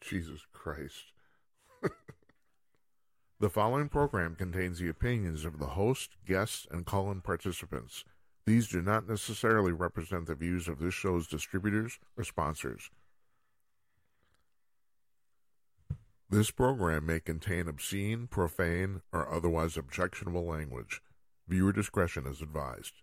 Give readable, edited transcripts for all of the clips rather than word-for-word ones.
Jesus Christ. The following program contains the opinions of the host, guests, and call-in participants. These do not necessarily represent the views of this show's distributors or sponsors. This program may contain obscene, profane, or otherwise objectionable language. Viewer discretion is advised.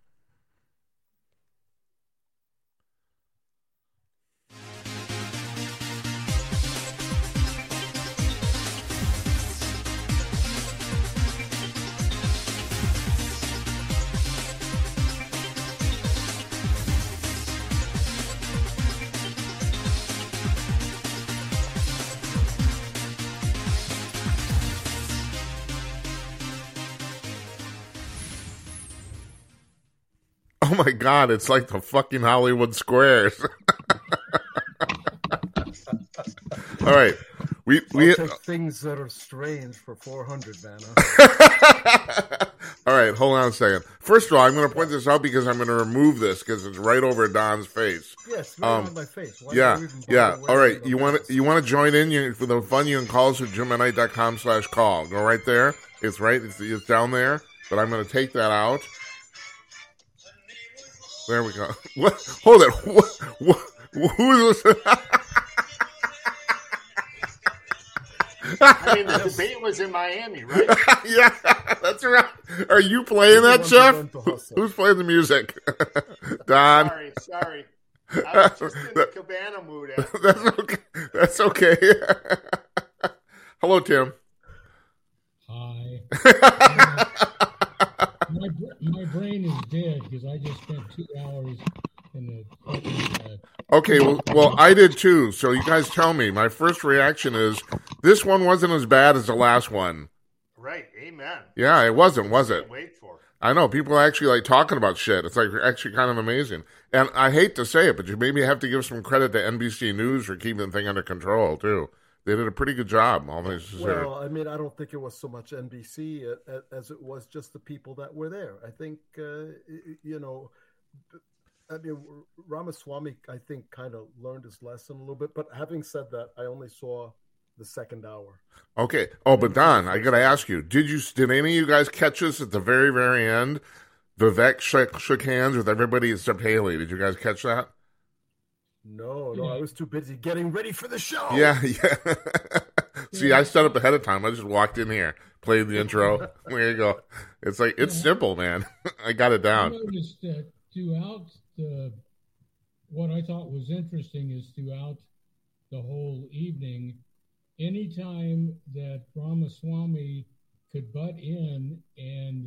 Oh my God, it's like the fucking Hollywood Squares. All right. We take things that are strange for 400, man. All right, hold on a second. First of all, I'm going to point this out because I'm going to remove this because it's right over Don's face. Yes, right on my face. Why Yeah. All right, you want to join in for the fun? You can call us at JimandKnight.com/call. Go right there. It's right. It's down there. But I'm going to take that out. There we go. What? Hold it. Who is this? I mean, the debate was in Miami, right? Yeah, that's right. Are you playing that, Jeff? Who's playing the music? Don. Sorry. I was just in the Cabana mood. That's okay. Hello, Tim. Hi. My brain is dead because I just spent 2 hours in the fucking... Okay, well, I did too. So you guys tell me. My first reaction is this one wasn't as bad as the last one. Right. Amen. Yeah, it wasn't, was it? Wait for it. I know people are actually like talking about shit. It's like actually kind of amazing. And I hate to say it, but you maybe have to give some credit to NBC News for keeping the thing under control too. They did a pretty good job. Well, I mean, I don't think it was so much NBC as it was just the people that were there. I think, Ramaswamy, I think, kind of learned his lesson a little bit. But having said that, I only saw the second hour. Okay. Oh, but Don, I got to ask you, did any of you guys catch this at the very, very end? Vivek shook hands with everybody except Haley. Did you guys catch that? No, I was too busy getting ready for the show. Yeah. See, I set up ahead of time. I just walked in here, played the intro. There you go. It's like, it's simple, man. I got it down. I noticed that throughout what I thought was interesting is throughout the whole evening, anytime that Ramaswamy could butt in and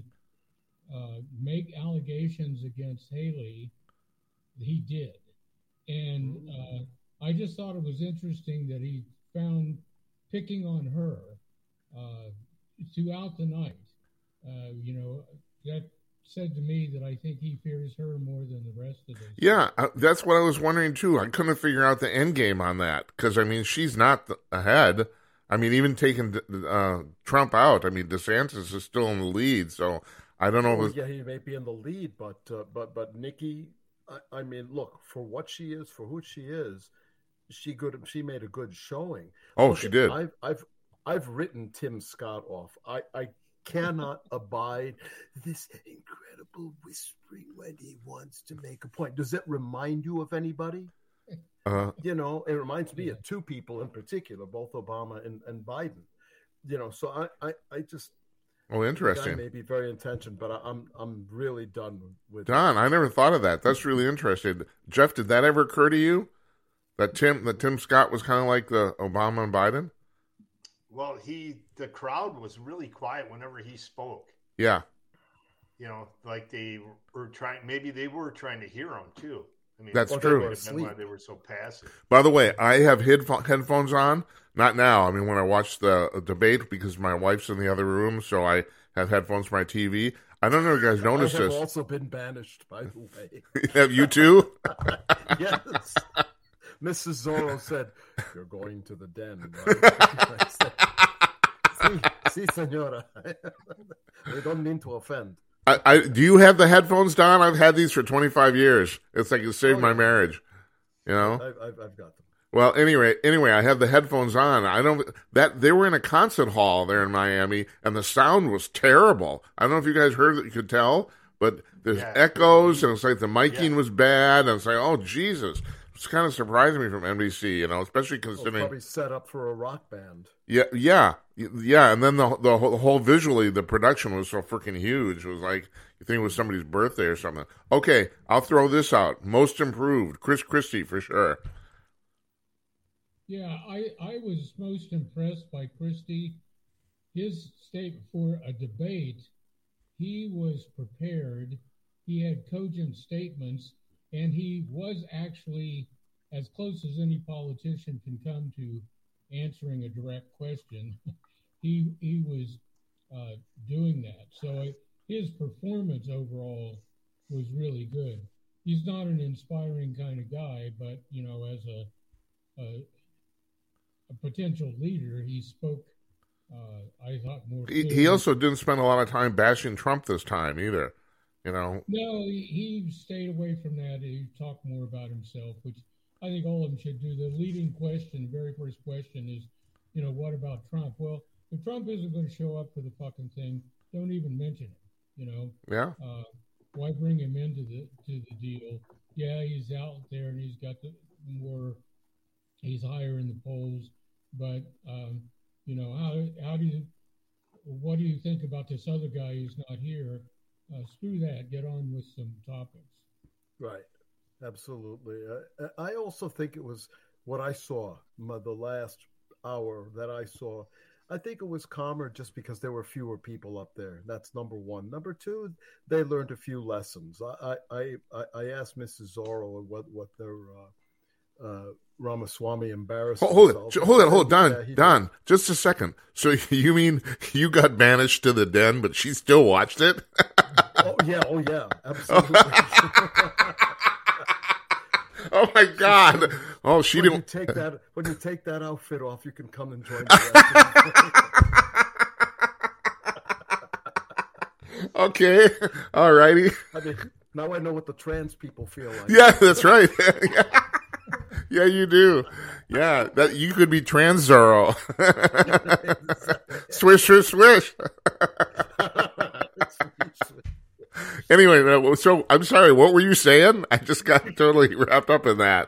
make allegations against Haley, he did. And I just thought it was interesting that he found picking on her throughout the night. That said to me that I think he fears her more than the rest of us. Yeah, that's what I was wondering too. I couldn't figure out the end game on that because, I mean, she's not ahead. I mean, even taking Trump out, I mean, DeSantis is still in the lead, so I don't know. Yeah, he may be in the lead, but Nikki... I mean, look, for what she is, for who she is, she made a good showing. Oh, look, she did. I've written Tim Scott off. I cannot abide this incredible whispering when he wants to make a point. Does it remind you of anybody? It reminds me of two people in particular, both Obama and Biden. So I just... Oh, interesting. That may be very intention, but I'm really done with Don, I never thought of that. That's really interesting. Jeff, did that ever occur to you? That Tim Scott was kind of like the Obama and Biden? Well, the crowd was really quiet whenever he spoke. Yeah. Like they were trying to hear him too. I mean, that's true. Why they were so passive. By the way, I have headphones on. Not now. I mean, when I watch the debate, because my wife's in the other room, so I have headphones for my TV. I don't know if you guys noticed this. I have also been banished, by the way. Have you too? Yes. Mrs. Zorro said, "You're going to the den." Right? Si, senora. We don't mean to offend. Do you have the headphones, Don? I've had these for 25 years. It's like it saved my marriage. I've got them. Well, anyway, I have the headphones on. I don't that they were in a concert hall there in Miami, and the sound was terrible. I don't know if you guys heard it, you could tell, but there's echoes, and it's like the miking was bad, and it's like, oh Jesus, it's kind of surprising me from NBC, especially considering probably set up for a rock band. Yeah, and then the whole visually, the production was so freaking huge. It was like you think it was somebody's birthday or something. Okay, I'll throw this out. Most improved, Chris Christie for sure. Yeah, I was most impressed by Christie. His state for a debate, he was prepared. He had cogent statements, and he was actually as close as any politician can come to answering a direct question. He was doing that. So his performance overall was really good. He's not an inspiring kind of guy, but, as a potential leader, he spoke, I thought, more clearly. He also didn't spend a lot of time bashing Trump this time either, No, he stayed away from that. He talked more about himself, which I think all of them should do. The leading question, the very first question is, what about Trump? Well, if Trump isn't going to show up for the fucking thing, don't even mention it, Yeah. Why bring him into the deal? Yeah, he's out there and he's got he's higher in the polls, but what do you think about this other guy who's not here? Screw that. Get on with some topics. Right. Absolutely. I also think it was what I saw, the last hour that I saw. I think it was calmer just because there were fewer people up there. That's number one. Number two, they learned a few lessons. I asked Mrs. Zorro what their Ramaswamy embarrassed. Hold on, Don. Just a second. So you mean you got banished to the den, but she still watched it? Oh yeah, absolutely. Oh my God! Oh, she didn't When you take that outfit off, you can come and join the Okay, all righty. Now I know what the trans people feel like. Yeah, that's right. Yeah, you do. Yeah, that you could be trans Zorro. Swish, swish, swish. Anyway, so I'm sorry. What were you saying? I just got totally wrapped up in that.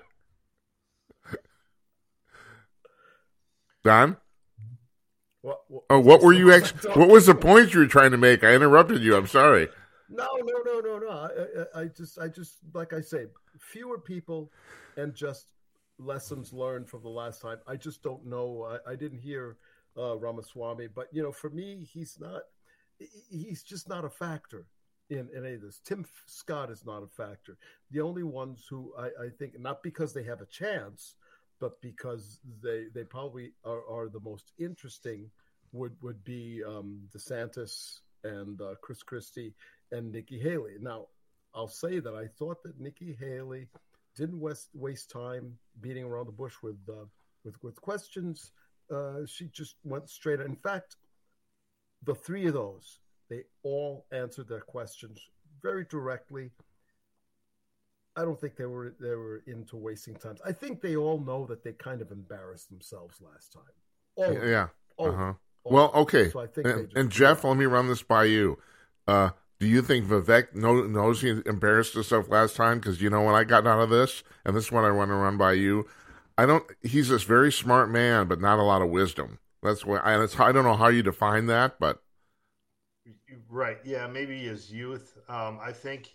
Don? What were you what was the point you were trying to make? I interrupted you. I'm sorry. No. I just like I say, fewer people and just lessons learned from the last time. I just don't know. I didn't hear Ramaswamy, but for me, he's just not a factor in any of this. Tim Scott is not a factor. The only ones who I think, not because they have a chance, but because they probably are the most interesting, would be DeSantis and Chris Christie and Nikki Haley. Now, I'll say that I thought that Nikki Haley didn't waste time beating around the bush with questions. She just went straight. In fact, the three of those, they all answered their questions very directly. I don't think they were into wasting time. I think they all know that they kind of embarrassed themselves last time. Yeah. Well, okay. So I think and Jeff, let me run this by you. Do you think Vivek knows he embarrassed himself last time? Because what I got out of this, and this is what I want to run by you. He's this very smart man, but not a lot of wisdom. That's why I don't know how you define that, but. Right. Yeah. Maybe his youth. I think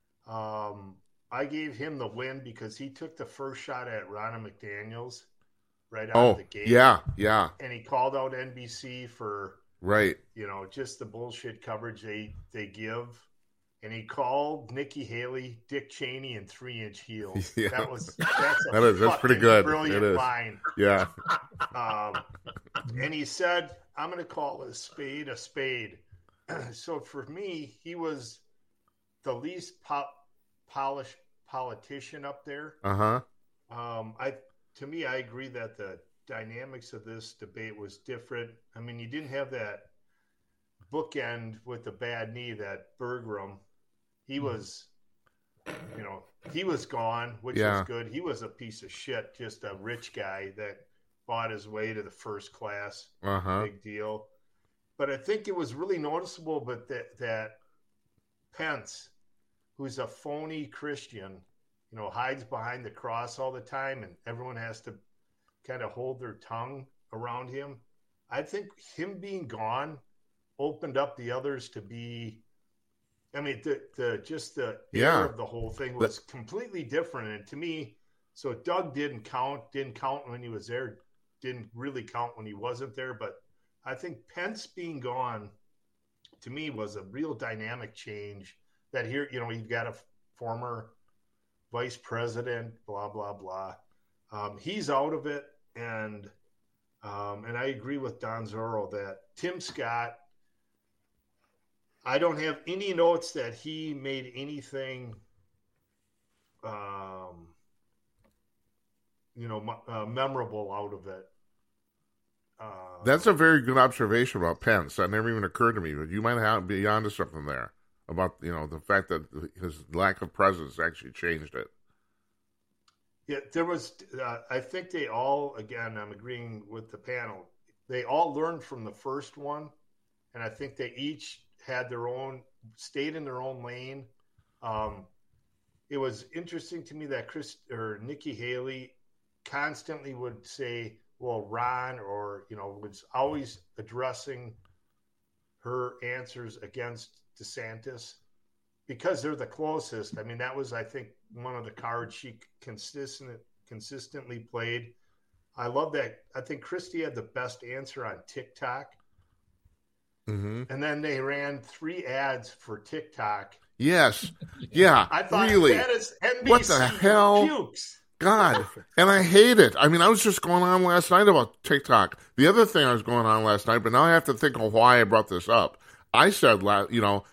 I gave him the win because he took the first shot at Ronna McDaniels right out of the gate. Yeah. And he called out NBC for, right. Just the bullshit coverage they give. And he called Nikki Haley, Dick Cheney, and 3-inch heels. Yeah. That's pretty good. Brilliant line. Yeah. And he said, I'm going to call a spade a spade. So for me, he was the least polished politician up there. To me, I agree that the dynamics of this debate was different. I mean, you didn't have that bookend with the bad knee, that Bergrum. He was he was gone, which was good. He was a piece of shit, just a rich guy that fought his way to the first class. Big deal. But I think it was really noticeable, but that Pence, who's a phony Christian, hides behind the cross all the time, and everyone has to kind of hold their tongue around him. I think him being gone opened up the others to be. I mean, the air of the whole thing was completely different, and to me, so Doug didn't count when he was there, didn't really count when he wasn't there. But I think Pence being gone, to me, was a real dynamic change. That here, you've got a former vice president, blah blah blah. He's out of it, and I agree with Don Zorro that Tim Scott. I don't have any notes that he made anything, memorable out of it. That's a very good observation about Pence. That never even occurred to me, but you might be onto something there about, the fact that his lack of presence actually changed it. Yeah, there was, I think they all, again, I'm agreeing with the panel, they all learned from the first one, and I think they each had stayed in their own lane. It was interesting to me that Nikki Haley constantly would say, well, Ron, or, was always addressing her answers against DeSantis because they're the closest. I mean, that was, I think, one of the cards she consistently played. I love that. I think Christie had the best answer on TikTok. Mm-hmm. And then they ran 3 ads for TikTok. Yes. Yeah. I thought really? That is NBC. What the hell? Pukes. God. And I hate it. I mean, I was just going on last night about TikTok. The other thing I was going on last night, but now I have to think of why I brought this up. I said, I feel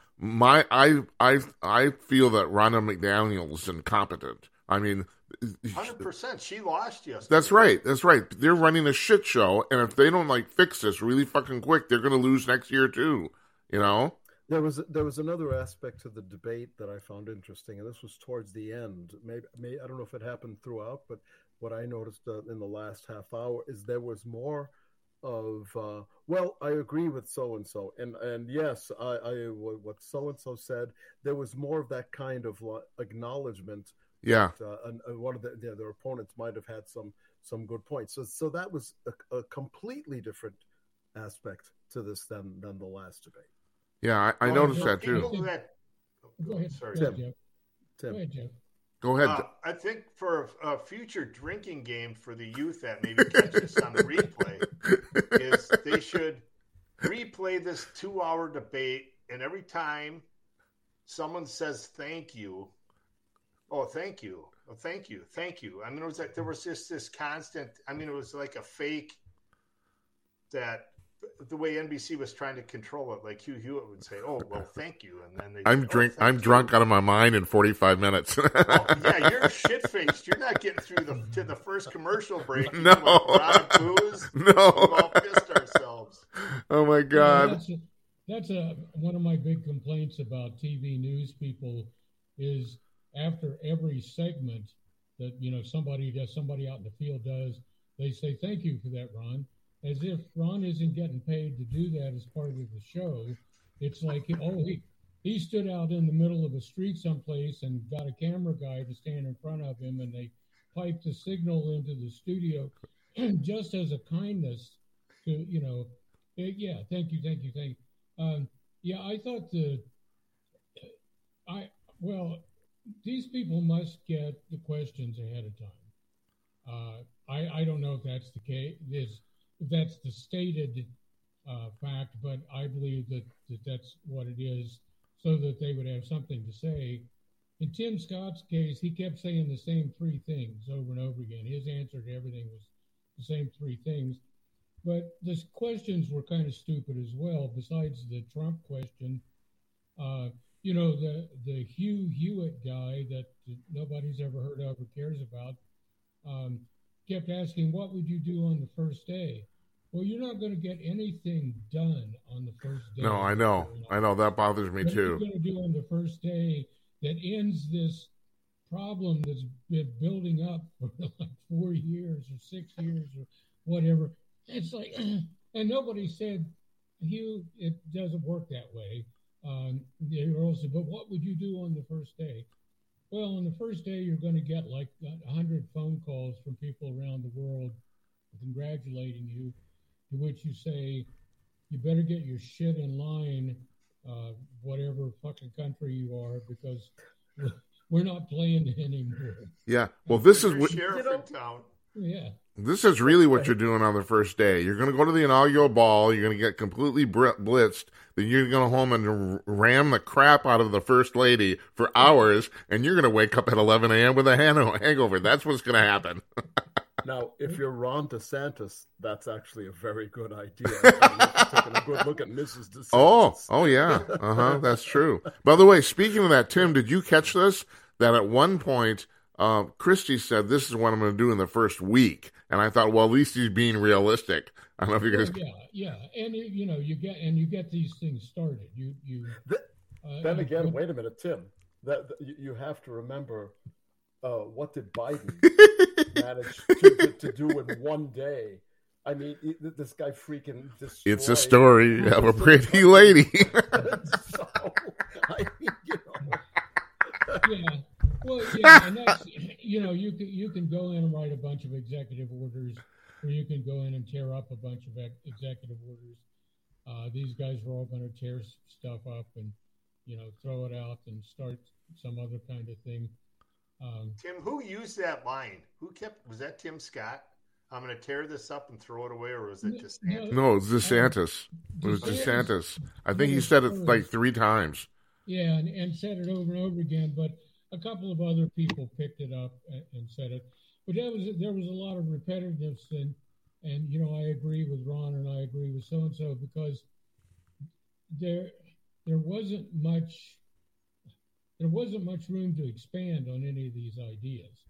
that Ronna McDaniel is incompetent. I mean, 100%. She lost yesterday. That's right. They're running a shit show, and if they don't fix this really fucking quick, they're going to lose next year too. There was another aspect to the debate that I found interesting, and this was towards the end. Maybe I don't know if it happened throughout, but what I noticed in the last half hour is there was more of I agree with so and so, and yes, I what so and so said. There was more of that kind of acknowledgement. Yeah, and one of their opponents might have had some good points. So that was a completely different aspect to this than the last debate. Yeah, I noticed that too. Go ahead. Sorry, Tim. Go ahead, Jeff. Go ahead. I think for a future drinking game for the youth that maybe catches on the replay is they should replay this 2-hour debate, and every time someone says thank you, oh, thank you. Oh, thank you. Thank you. I mean, it was there was just this constant, it was like a fake that the way NBC was trying to control it, like Hugh Hewitt would say, oh, well, thank you. And then I'm drunk out of my mind in 45 minutes. Yeah, you're shit-faced. You're not getting through to the first commercial break. No. Booze. No. We've all pissed ourselves. Oh, my God. That's one of my big complaints about TV news people is after every segment that, somebody out in the field does, they say, thank you for that, Ron. As if Ron isn't getting paid to do that as part of the show. It's like, he stood out in the middle of a street someplace and got a camera guy to stand in front of him, and they piped the signal into the studio just as a kindness to, thank you. I thought these people must get the questions ahead of time. I don't know if that's the case. If that's the stated fact, but I believe that that's what it is, so that they would have something to say. In Tim Scott's case, he kept saying the same 3 things over and over again. His answer to everything was the same 3 things. But the questions were kind of stupid as well, besides the Trump question. The Hugh Hewitt guy that nobody's ever heard of or cares about kept asking, what would you do on the first day? Well, you're not going to get anything done on the first day. No, I know. That bothers me too. What are you going to do on the first day that ends this problem that's been building up for like 4 years or 6 years or whatever. It's like, and nobody said, Hugh, it doesn't work that way. The Earl said, but what would you do on the first day? Well, on the first day, you're going to get like 100 phone calls from people around the world congratulating you, to which you say, you better get your shit in line, whatever fucking country you are, because we're not playing anymore. Yeah. Well, this is what sheriff in town. Yeah. This is really what you're doing on the first day. You're going to go to the inaugural ball. You're going to get completely blitzed. Then you're going to go home and ram the crap out of the first lady for hours, and you're going to wake up at 11 a.m. with a hangover. That's what's going to happen. Now, if you're Ron DeSantis, that's actually a very good idea. Taking a good look at Mrs. DeSantis. Oh yeah. That's true. By the way, speaking of that, Tim, did you catch this? That at one point, Christie said, "This is what I'm going to do in the first week," and I thought, well, at least he's being realistic. I don't know if you guys. Yeah, and you get these things started. Then again, wait a minute, Tim. That you have to remember. What did Biden manage to do in one day? I mean, this guy freaking destroyed. It's a story of a pretty lady. So, I mean, Yeah. Well, yeah, and that's, you can go in and write a bunch of executive orders, or you can go in and tear up a bunch of executive orders. These guys were all going to tear stuff up and, throw it out and start some other kind of thing. Tim, who used that line? Was that Tim Scott? I'm going to tear this up and throw it away, or was it DeSantis? No, it was DeSantis. It was DeSantis. I think he said it like 3 times. Yeah, and said it over and over again, but a couple of other people picked it up and said it. But there was a lot of repetitiveness, and I agree with Ron and I agree with so-and-so, because there wasn't much room to expand on any of these ideas.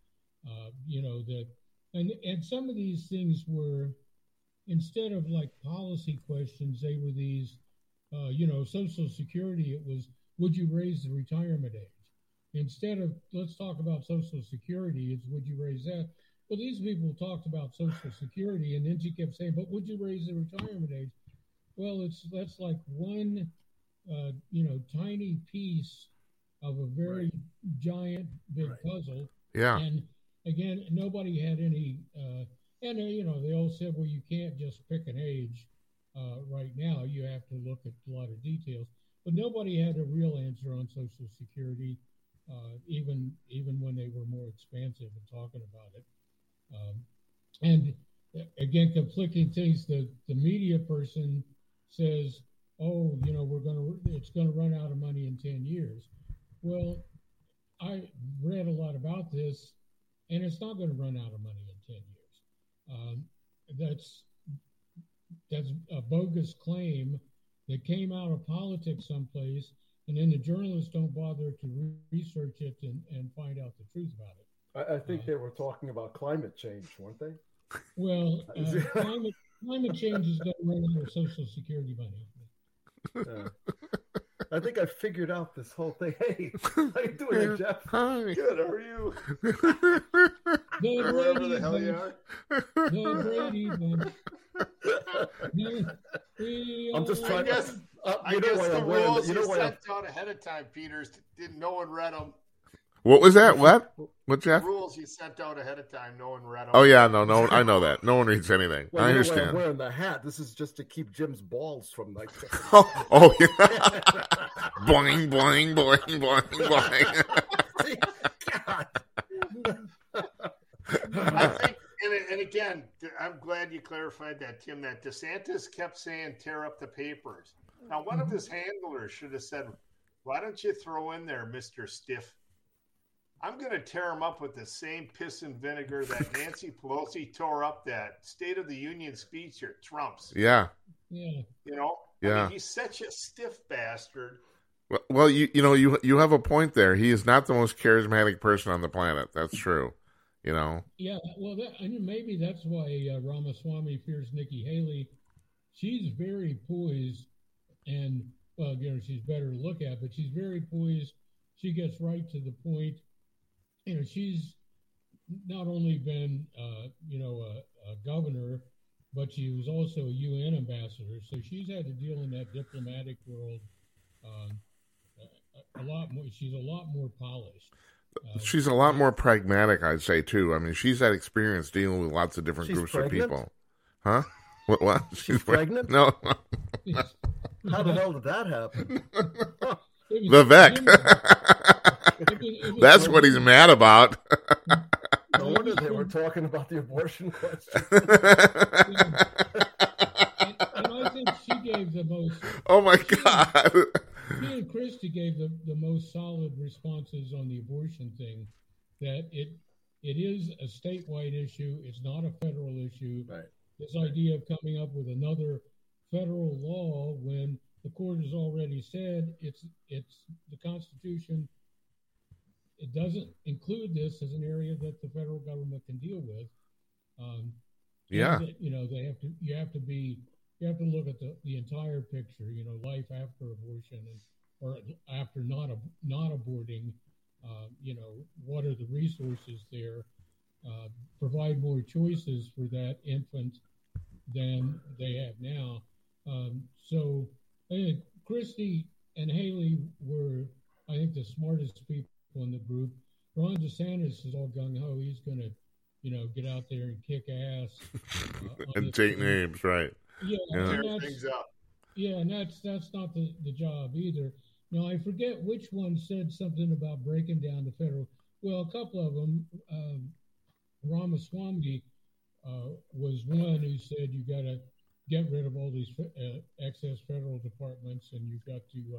And some of these things were, instead of like policy questions, they were these, Social Security, it was, would you raise the retirement age? Instead of, let's talk about Social Security, it's, would you raise that? Well, these people talked about Social Security, and then she kept saying, but would you raise the retirement age? Well, that's like one, tiny piece of a very giant, big puzzle. Yeah. And again, nobody had any, they all said, well, you can't just pick an age right now. You have to look at a lot of details. But nobody had a real answer on Social Security, even when they were more expansive in talking about it. And again, conflicting things. The media person says, oh, it's going to run out of money in 10 years. Well, I read a lot about this, and it's not going to run out of money in 10 years. That's a bogus claim that came out of politics someplace, and then the journalists don't bother to research it and find out the truth about it. I think they were talking about climate change, weren't they? Well, climate change is going to run out of Social Security money. I think I figured out this whole thing. Hey, how you doing, Jeff? Hi. Good, how are you? Wherever the hell you are. I'm just trying. I guess the rules you sent out ahead of time, Peters. No one read them. What was that? What, Jeff? The rules you sent out ahead of time, no one read them. Oh, yeah, no, I know that. No one reads anything. Well, I understand. I'm wearing the hat. This is just to keep Jim's balls from like. Oh yeah. Boing, boing, boing, boing, boing. I think, and again, I'm glad you clarified that, Tim, that DeSantis kept saying tear up the papers. Now, one of his handlers should have said, why don't you throw in there, Mr. Stiff? I'm going to tear him up with the same piss and vinegar that Nancy Pelosi tore up that State of the Union speech at Trump's. Yeah. Yeah. I mean, he's such a stiff bastard. Well, you have a point there. He is not the most charismatic person on the planet. That's true. Yeah. Well, maybe that's why Ramaswamy fears Nikki Haley. She's very poised, and she's better to look at, but she's very poised. She gets right to the point. she's not only been, a governor, but she was also a UN ambassador. So she's had to deal in that diplomatic world a lot more. She's a lot more polished. She's a lot more pragmatic, I'd say, too. I mean, she's had experience dealing with lots of different groups pregnant? of people. Huh? What? She's pregnant? No. How the hell did that happen? Vivek. That's what he's mad about. No wonder they were talking about the abortion question. And I think she gave the most. Oh my God. She and Christie gave the most solid responses on the abortion thing. That it is a statewide issue. It's not a federal issue. Right. This idea of coming up with another federal law when the court has already said it's the Constitution. It doesn't include this as an area that the federal government can deal with. Yeah. That, you have to look at the entire picture. Life after abortion or after not aborting. What are the resources there? Provide more choices for that infant than they have now. So I think Christie and Haley were, I think, the smartest people in the group. Ron DeSantis is all gung-ho. He's going to, get out there and kick ass. And take names, right. Yeah. Tear things up. Yeah, and that's not the job either. Now, I forget which one said something about breaking down the federal. Well, a couple of them. Ramaswamy was one who said you got to get rid of all these excess federal departments, and you've got to,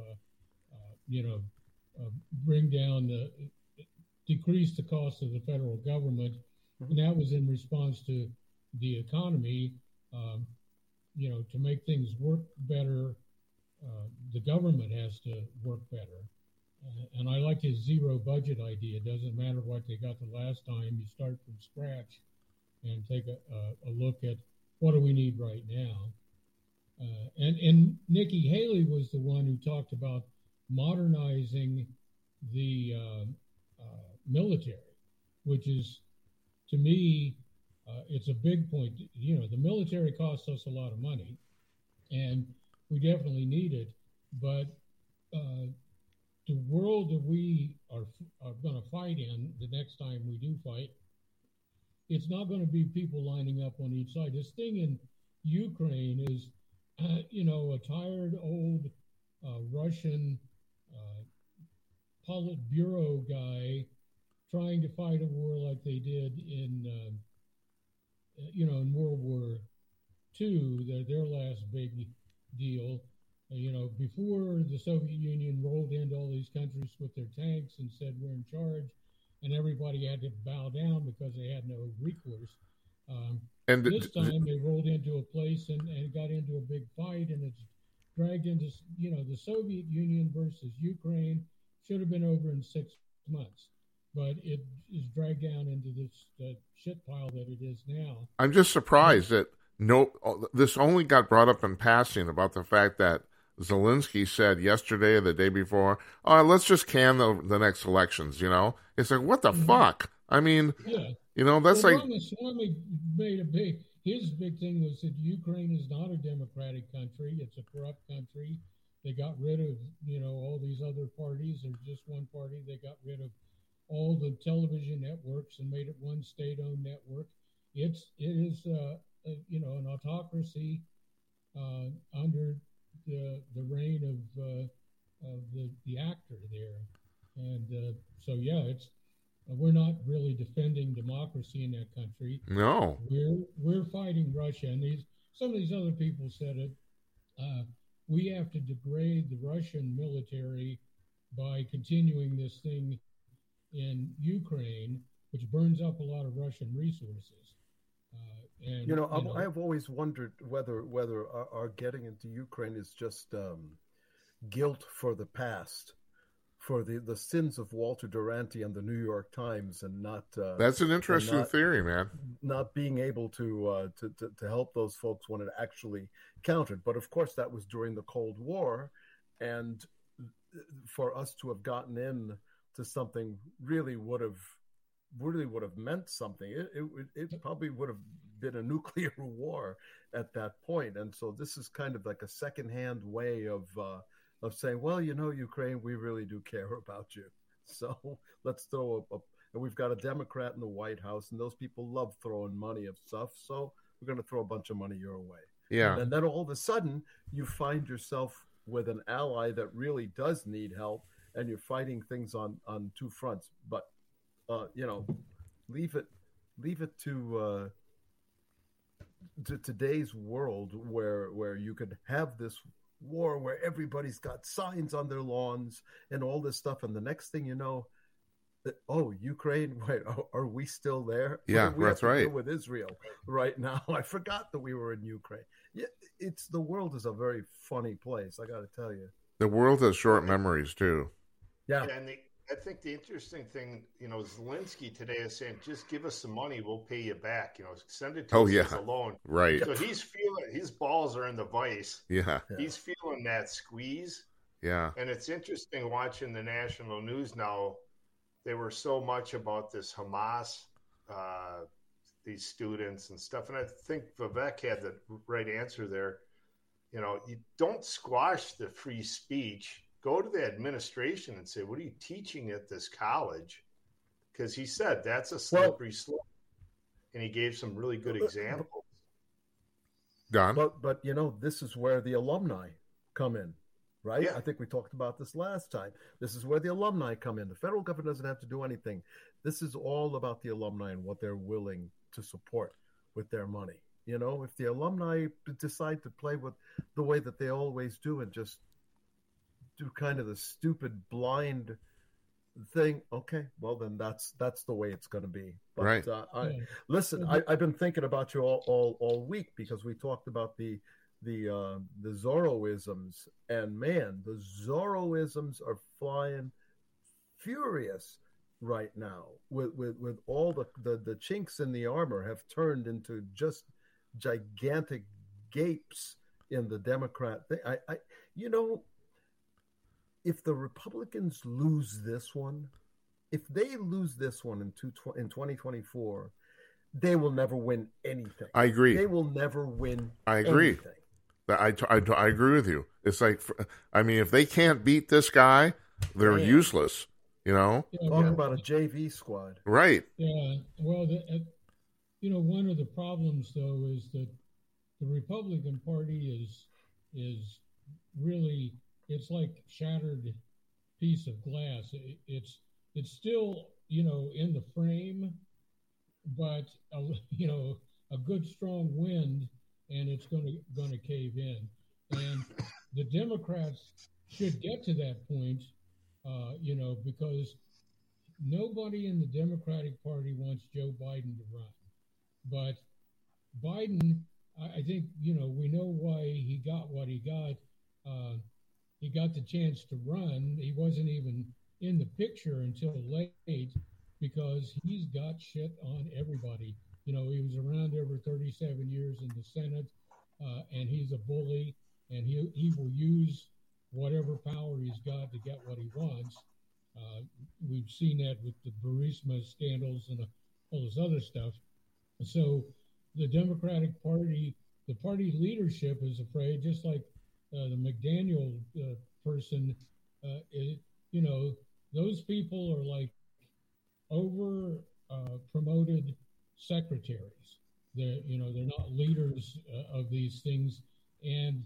bring down decrease the cost of the federal government. And that was in response to the economy. To make things work better, the government has to work better. And I like his zero budget idea. It doesn't matter what they got the last time. You start from scratch and take a look at what do we need right now. And Nikki Haley was the one who talked about modernizing the military, which is, to me, it's a big point. The military costs us a lot of money, and we definitely need it. But the world that we are going to fight in the next time we do fight, it's not going to be people lining up on each side. This thing in Ukraine is, a tired old Russian Politburo guy trying to fight a war like they did in World War II, their last big deal. Before the Soviet Union rolled into all these countries with their tanks and said we're in charge, and everybody had to bow down because they had no recourse. And this time they rolled into a place and got into a big fight, and it's dragged into, the Soviet Union versus Ukraine should have been over in 6 months. But it is dragged down into this shit pile that it is now. I'm just surprised that this only got brought up in passing about the fact that Zelensky said yesterday or the day before, let's just can the next elections, It's like, what the fuck? I mean, that's like... Ramaswamy made his big thing was that Ukraine is not a democratic country. It's a corrupt country. They got rid of, all these other parties. There's just one party. They got rid of all the television networks and made it one state-owned network. It is an autocracy under the reign of the actor there, and it's we're not really defending democracy in that country. No, we're fighting Russia, and some of these other people said it. We have to degrade the Russian military by continuing this thing in Ukraine, which burns up a lot of Russian resources. I've always wondered whether our getting into Ukraine is just guilt for the past, for the sins of Walter Duranty and the New York Times, and not. That's an interesting theory, man. Not being able to help those folks when it actually counted, but of course that was during the Cold War, and for us to have gotten in to something really would have really would have meant something. It probably would have been a nuclear war at that point. And so this is kind of like a secondhand way of saying, well, Ukraine, we really do care about you. So let's throw and we've got a Democrat in the White House, and those people love throwing money at stuff. So we're going to throw a bunch of money your way. Yeah. And then all of a sudden you find yourself with an ally that really does need help, and you're fighting things on two fronts. But leave it to today's world where you could have this war where everybody's got signs on their lawns and all this stuff, and the next thing you know, Ukraine, wait, are we still there? Yeah, we that's have to right. deal with Israel right now. I forgot that we were in Ukraine. Yeah, the world is a very funny place, I got to tell you. The world has short memories too. Yeah, and I think the interesting thing, Zelensky today is saying, just give us some money, we'll pay you back. Send it to us as a loan. Right. So he's feeling his balls are in the vice. Yeah. He's feeling that squeeze. Yeah. And it's interesting watching the national news now. They were so much about this Hamas, these students and stuff. And I think Vivek had the right answer there. You don't squash the free speech. Go to the administration and say, what are you teaching at this college? Because he said that's a slippery slope. And he gave some really good examples. Don? But this is where the alumni come in. Right? Yeah. I think we talked about this last time. This is where the alumni come in. The federal government doesn't have to do anything. This is all about the alumni and what they're willing to support with their money. If the alumni decide to play with the way that they always do and just do kind of the stupid blind thing, okay, well then that's the way it's going to be. But right. Listen, I've been thinking about you all week because we talked about the Zoroisms, and man, the Zoroisms are flying furious right now with all the chinks in the armor have turned into just gigantic gapes in the Democrat thing. If the Republicans lose this one, if they lose this one in 2024, they will never win anything. I agree. They will never win. I agree. Anything. I agree with you. It's like, if they can't beat this guy, they're useless. Talking about a JV squad, right? Yeah. Well, one of the problems though is that the Republican Party is really, it's like shattered piece of glass. It's still in the frame, but a good strong wind, and it's going to cave in. And the Democrats should get to that point, because nobody in the Democratic Party wants Joe Biden to run. But Biden, I think, we know why he got what he got. He got the chance to run. He wasn't even in the picture until late because he's got shit on everybody. He was around over 37 years in the Senate, and he's a bully, and he will use whatever power he's got to get what he wants. We've seen that with the Burisma scandals and all this other stuff. So the Democratic Party, the party leadership is afraid, just like the McDaniel person, those people are like over promoted secretaries. They're not leaders of these things, and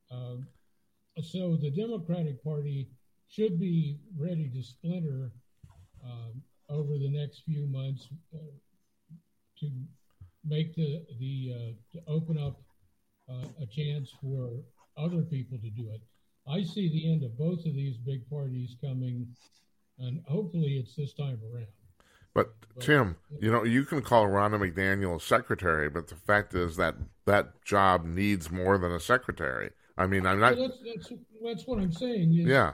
so the Democratic Party should be ready to splinter over the next few months to make to open up a chance for other people to do it. I see the end of both of these big parties coming, and hopefully it's this time around. But Tim, you can call Ronna McDaniel a secretary, but the fact is that job needs more than a secretary. I'm not. That's what I'm saying. Yeah.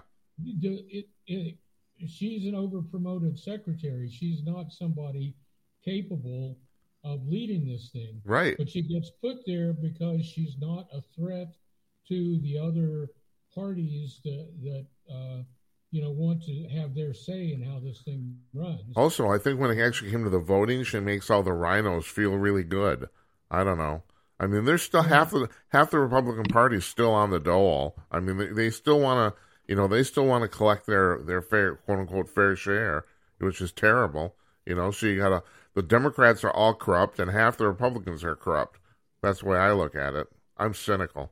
She's an over-promoted secretary. She's not somebody capable of leading this thing. Right. But she gets put there because she's not a threat to the other parties that want to have their say in how this thing runs. Also, I think when it actually came to the voting, she makes all the rhinos feel really good. I don't know. I mean, there's still half the Republican Party is still on the dole. I mean, they still want to, they still want to collect their fair, quote unquote, fair share, which is terrible. So you got the Democrats are all corrupt and half the Republicans are corrupt. That's the way I look at it. I'm cynical.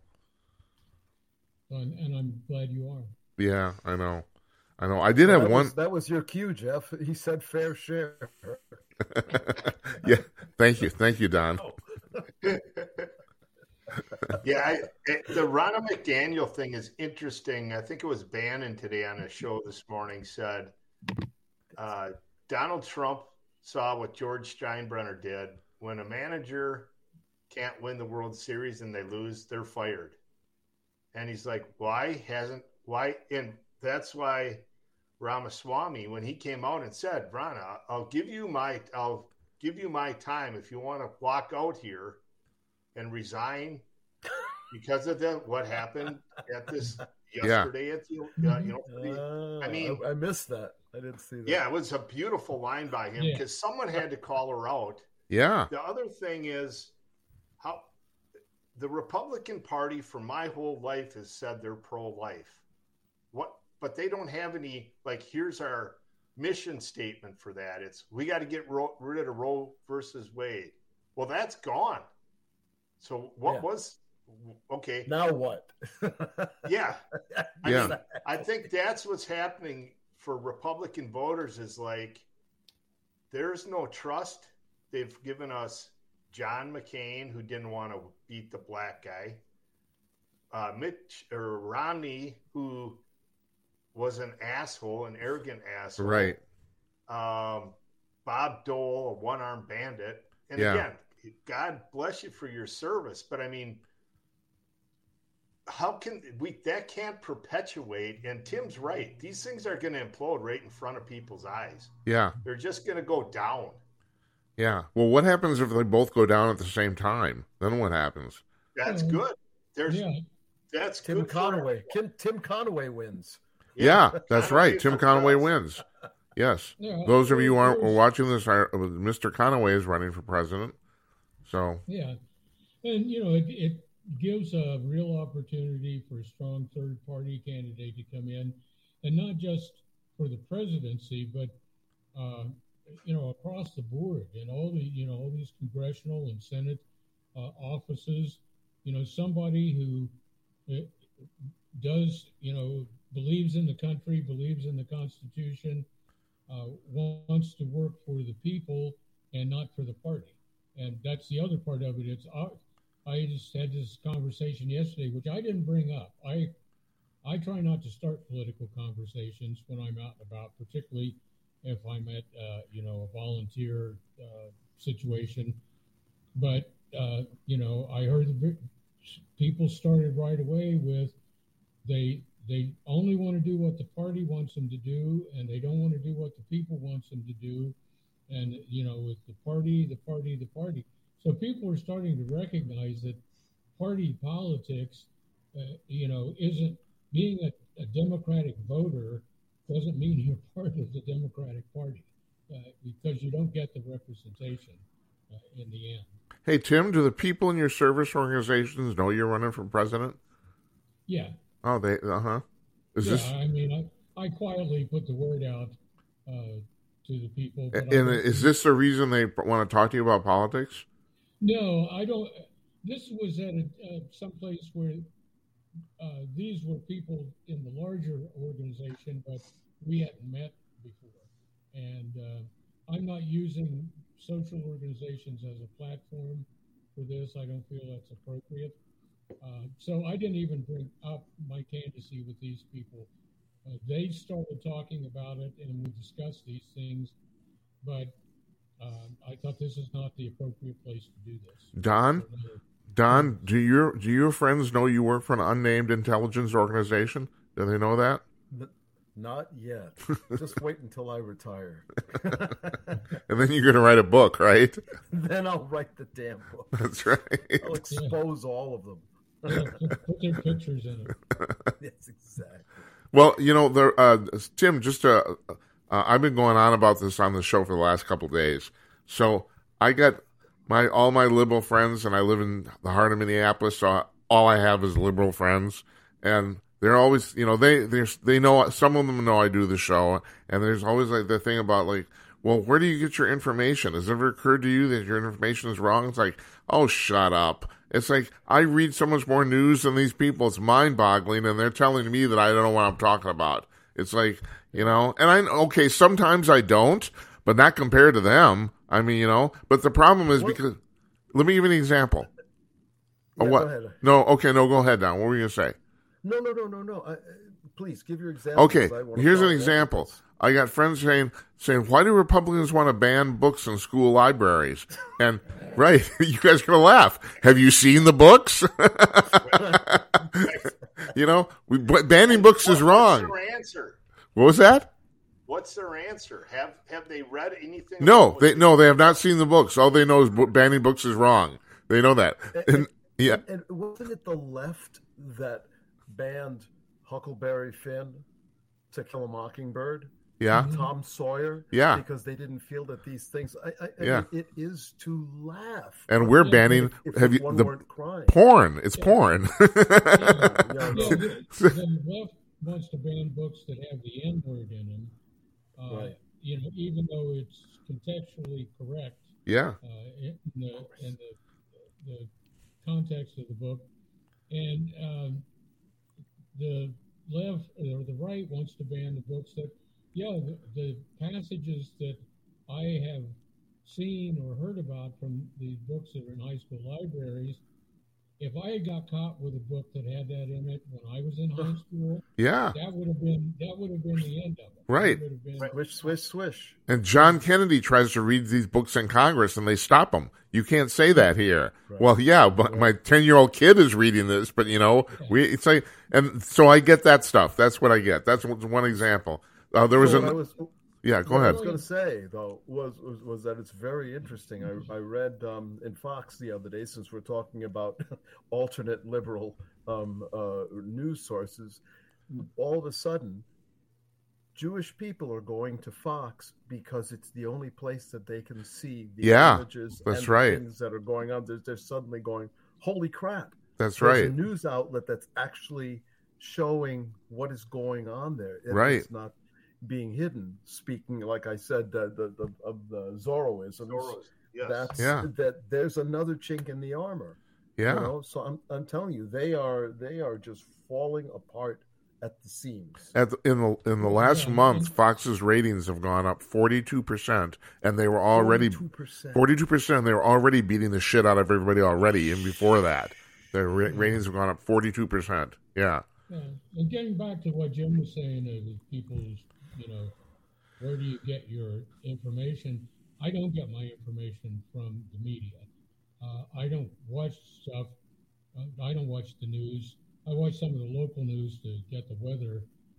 And I'm glad you are. Yeah, I know. I did have one. That was your cue, Jeff. He said fair share. Yeah. Thank you, Don. Yeah, the Ronna McDaniel thing is interesting. I think it was Bannon today on a show this morning said Donald Trump saw what George Steinbrenner did. When a manager can't win the World Series and they lose, they're fired. And he's like, why? And that's why Ramaswamy, when he came out and said, Ronna, I'll give you my time if you want to walk out here and resign because of what happened at this yesterday. I mean, I missed that. I didn't see that. Yeah, it was a beautiful line by him because someone had to call her out. Yeah. The other thing is how the Republican Party for my whole life has said they're pro-life. But they don't have any, here's our mission statement for that. It's we got to get rid of Roe versus Wade. Well, that's gone. So okay. Now what? Yeah. I think that's what's happening for Republican voters is there's no trust. They've given us John McCain, who didn't want to beat the black guy. Romney, who was an arrogant asshole. Right. Bob Dole, a one-armed bandit. And again, God bless you for your service. But I mean, how can that can't perpetuate? And Tim's right. These things are going to implode right in front of people's eyes. Yeah. They're just going to go down. Yeah. Well, what happens if they both go down at the same time? Then what happens? That's good. That's Tim good. Conaway. Tim Conaway wins. Yeah, that's right. Tim Conaway wins. Yes. Yeah, those of you who aren't watching this, Mr. Conaway is running for president. So. Yeah. And, it gives a real opportunity for a strong third-party candidate to come in, and not just for the presidency, but, across the board in all these congressional and Senate offices, somebody who does, believes in the country, believes in the Constitution, wants to work for the people and not for the party. And that's the other part of it. I just had this conversation yesterday, which I didn't bring up. I try not to start political conversations when I'm out and about, particularly if I'm at, a volunteer situation. But, I heard the people started right away with they only want to do what the party wants them to do, and they don't want to do what the people wants them to do. And, it's the party. So people are starting to recognize that party politics, isn't being a Democratic voter doesn't mean you're part of the Democratic Party because you don't get the representation in the end. Hey, Tim, do the people in your service organizations know you're running for president? Yeah. Oh, they, I mean, I quietly put the word out to the people. And is this the reason they want to talk to you about politics? No, I don't. This was at someplace where these were people in the larger organization, but we hadn't met before. And I'm not using social organizations as a platform for this. I don't feel that's appropriate. So I didn't even bring up my candidacy with these people. They started talking about it, and we discussed these things, but I thought this is not the appropriate place to do this. Don, do your friends know you work for an unnamed intelligence organization? Do they know that? Not yet. Just wait until I retire. And then you're going to write a book, right? Then I'll write the damn book. That's right. I'll expose all of them. Put their pictures in it. Yes, exactly. Well, Tim, I've been going on about this on the show for the last couple of days. So I got all my liberal friends, and I live in the heart of Minneapolis, so all I have is liberal friends, and they're always, they know, some of them know I do the show, and there's always like the thing about like, well, where do you get your information? Has it ever occurred to you that your information is wrong? It's like, oh, shut up. It's like, I read so much more news than these people. It's mind-boggling, and they're telling me that I don't know what I'm talking about. It's like, and sometimes I don't, but not compared to them. I mean, but the problem is because, let me give you an example. Yeah, what? Go ahead. No, go ahead now. What were you going to say? No. Please give your example. Okay, here's an example. I got friends saying, why do Republicans want to ban books in school libraries? And, right, you guys are going to laugh. Have you seen the books? Banning books is wrong. What's their answer? What was that? What's their answer? Have they read anything? No, they have not seen the books. All they know is banning books is wrong. They know that. And wasn't it the left that banned Huckleberry Finn, To Kill a Mockingbird? Yeah. Tom Sawyer? Yeah. Because they didn't feel that these things... I yeah. mean, it is to laugh. And we're banning... porn. It's porn. The left wants to ban books that have the N-word in them. Right. Even though it's contextually correct. Yeah. In the context of the book. And the left or the right wants to ban the books that, the passages that I have seen or heard about from the books that are in high school libraries, if I had got caught with a book that had that in it when I was in high school, that would have been the end of it. Right. Swish. And John Kennedy tries to read these books in Congress, and they stop him. You can't say that here. Right. Well, yeah, but my 10-year-old kid is reading this, but it's like, and so I get that stuff. That's what I get. That's one example. There was go ahead. What I was going to say though was that it's very interesting. I read in Fox the other day, since we're talking about alternate liberal news sources. All of a sudden, Jewish people are going to Fox because it's the only place that they can see the images and things that are going on. They're suddenly going, holy crap. There's a news outlet that's actually showing what is going on there. It's not being hidden. Speaking, like I said, of the Zoroisms. Yes. That there's another chink in the armor. Yeah. So I'm telling you, they are just falling apart at the seams. In the last month, Fox's ratings have gone up 42%, and they were already 42%. They were already beating the shit out of everybody already, and before that, their ratings have gone up 42%. Yeah. And getting back to what Jim was saying, people's, where do you get your information? I don't get my information from the media. I don't watch stuff. I don't watch the news. I watch some of the local news to get the weather.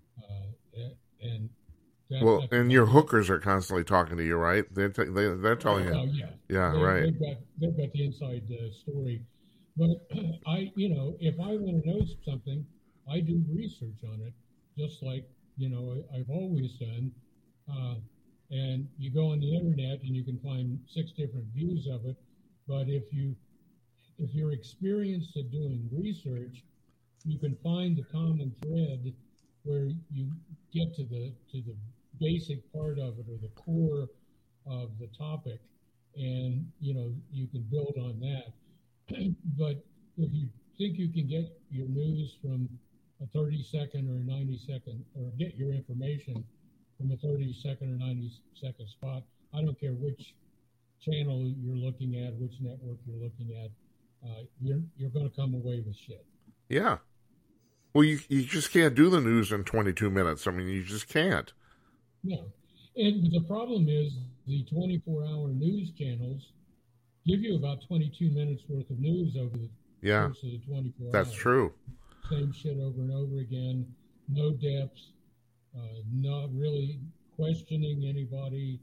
And your hookers are constantly talking to you, right? They're telling you. Right. They've got the inside story. But if I want to know something, I do research on it, just like I've always done. And you go on the internet and you can find 6 different views of it. But if you're experienced at doing research, you can find the common thread where you get to the basic part of it or the core of the topic, and you can build on that. But if you think you can get your news from a 30-second or 90-second, or get your information from a 30-second or 90-second spot, I don't care which channel you're looking at, which network you're looking at, you're going to come away with shit. Yeah. Well, you just can't do the news in 22 minutes. I mean, you just can't. No. And the problem is the 24-hour news channels give you about 22 minutes worth of news over the course of the 24 hours. That's true. Same shit over and over again. No depth. Not really questioning anybody.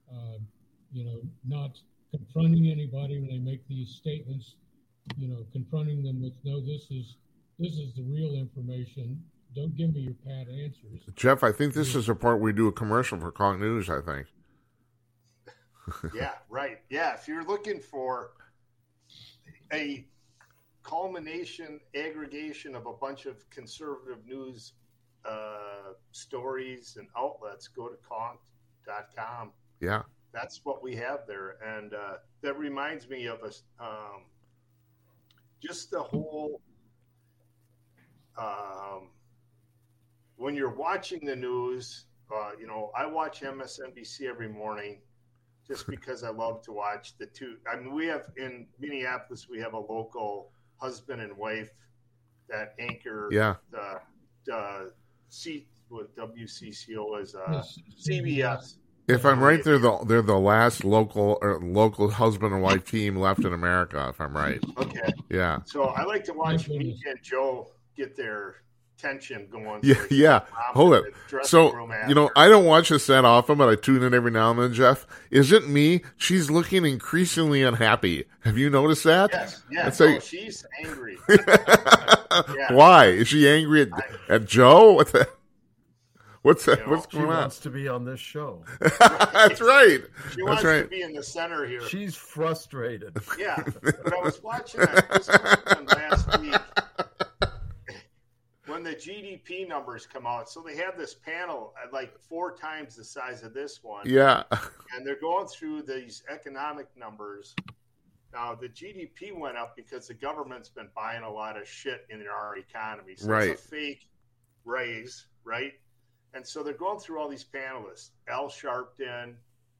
Not confronting anybody when they make these statements. Confronting them with, no, this is the real information. don't give me your pat answers. Jeff, I think this is the part we do a commercial for Conch News, I think. Yeah, right. Yeah, if you're looking for a culmination, aggregation of a bunch of conservative news stories and outlets, go to conch.com. Yeah. That's what we have there. And that reminds me of just the whole, when you're watching the news, I watch MSNBC every morning just because I love to watch the two. I mean, we have in Minneapolis, we have a local husband and wife that anchor the seat with WCCO as CBS. If I'm right, they're the last local husband and wife team left in America. If I'm right. Okay. Yeah. So I like to watch Mika and Joe get their tension going. Yeah. Yeah. Hold it. So I don't watch this that often, but I tune in every now and then. Jeff, is it me? She's looking increasingly unhappy. Have you noticed that? Yes. Yes. She's angry. Yeah. Why is she angry at Joe? What's going on? She wants to be on this show. That's right. She wants to be in the center here. She's frustrated. Yeah. But I was watching this last week when the GDP numbers come out. So they have this panel at like 4 times the size of this one. Yeah. And they're going through these economic numbers. Now, the GDP went up because the government's been buying a lot of shit in our economy. So it's a fake raise, right? And so they're going through all these panelists, Al Sharpton,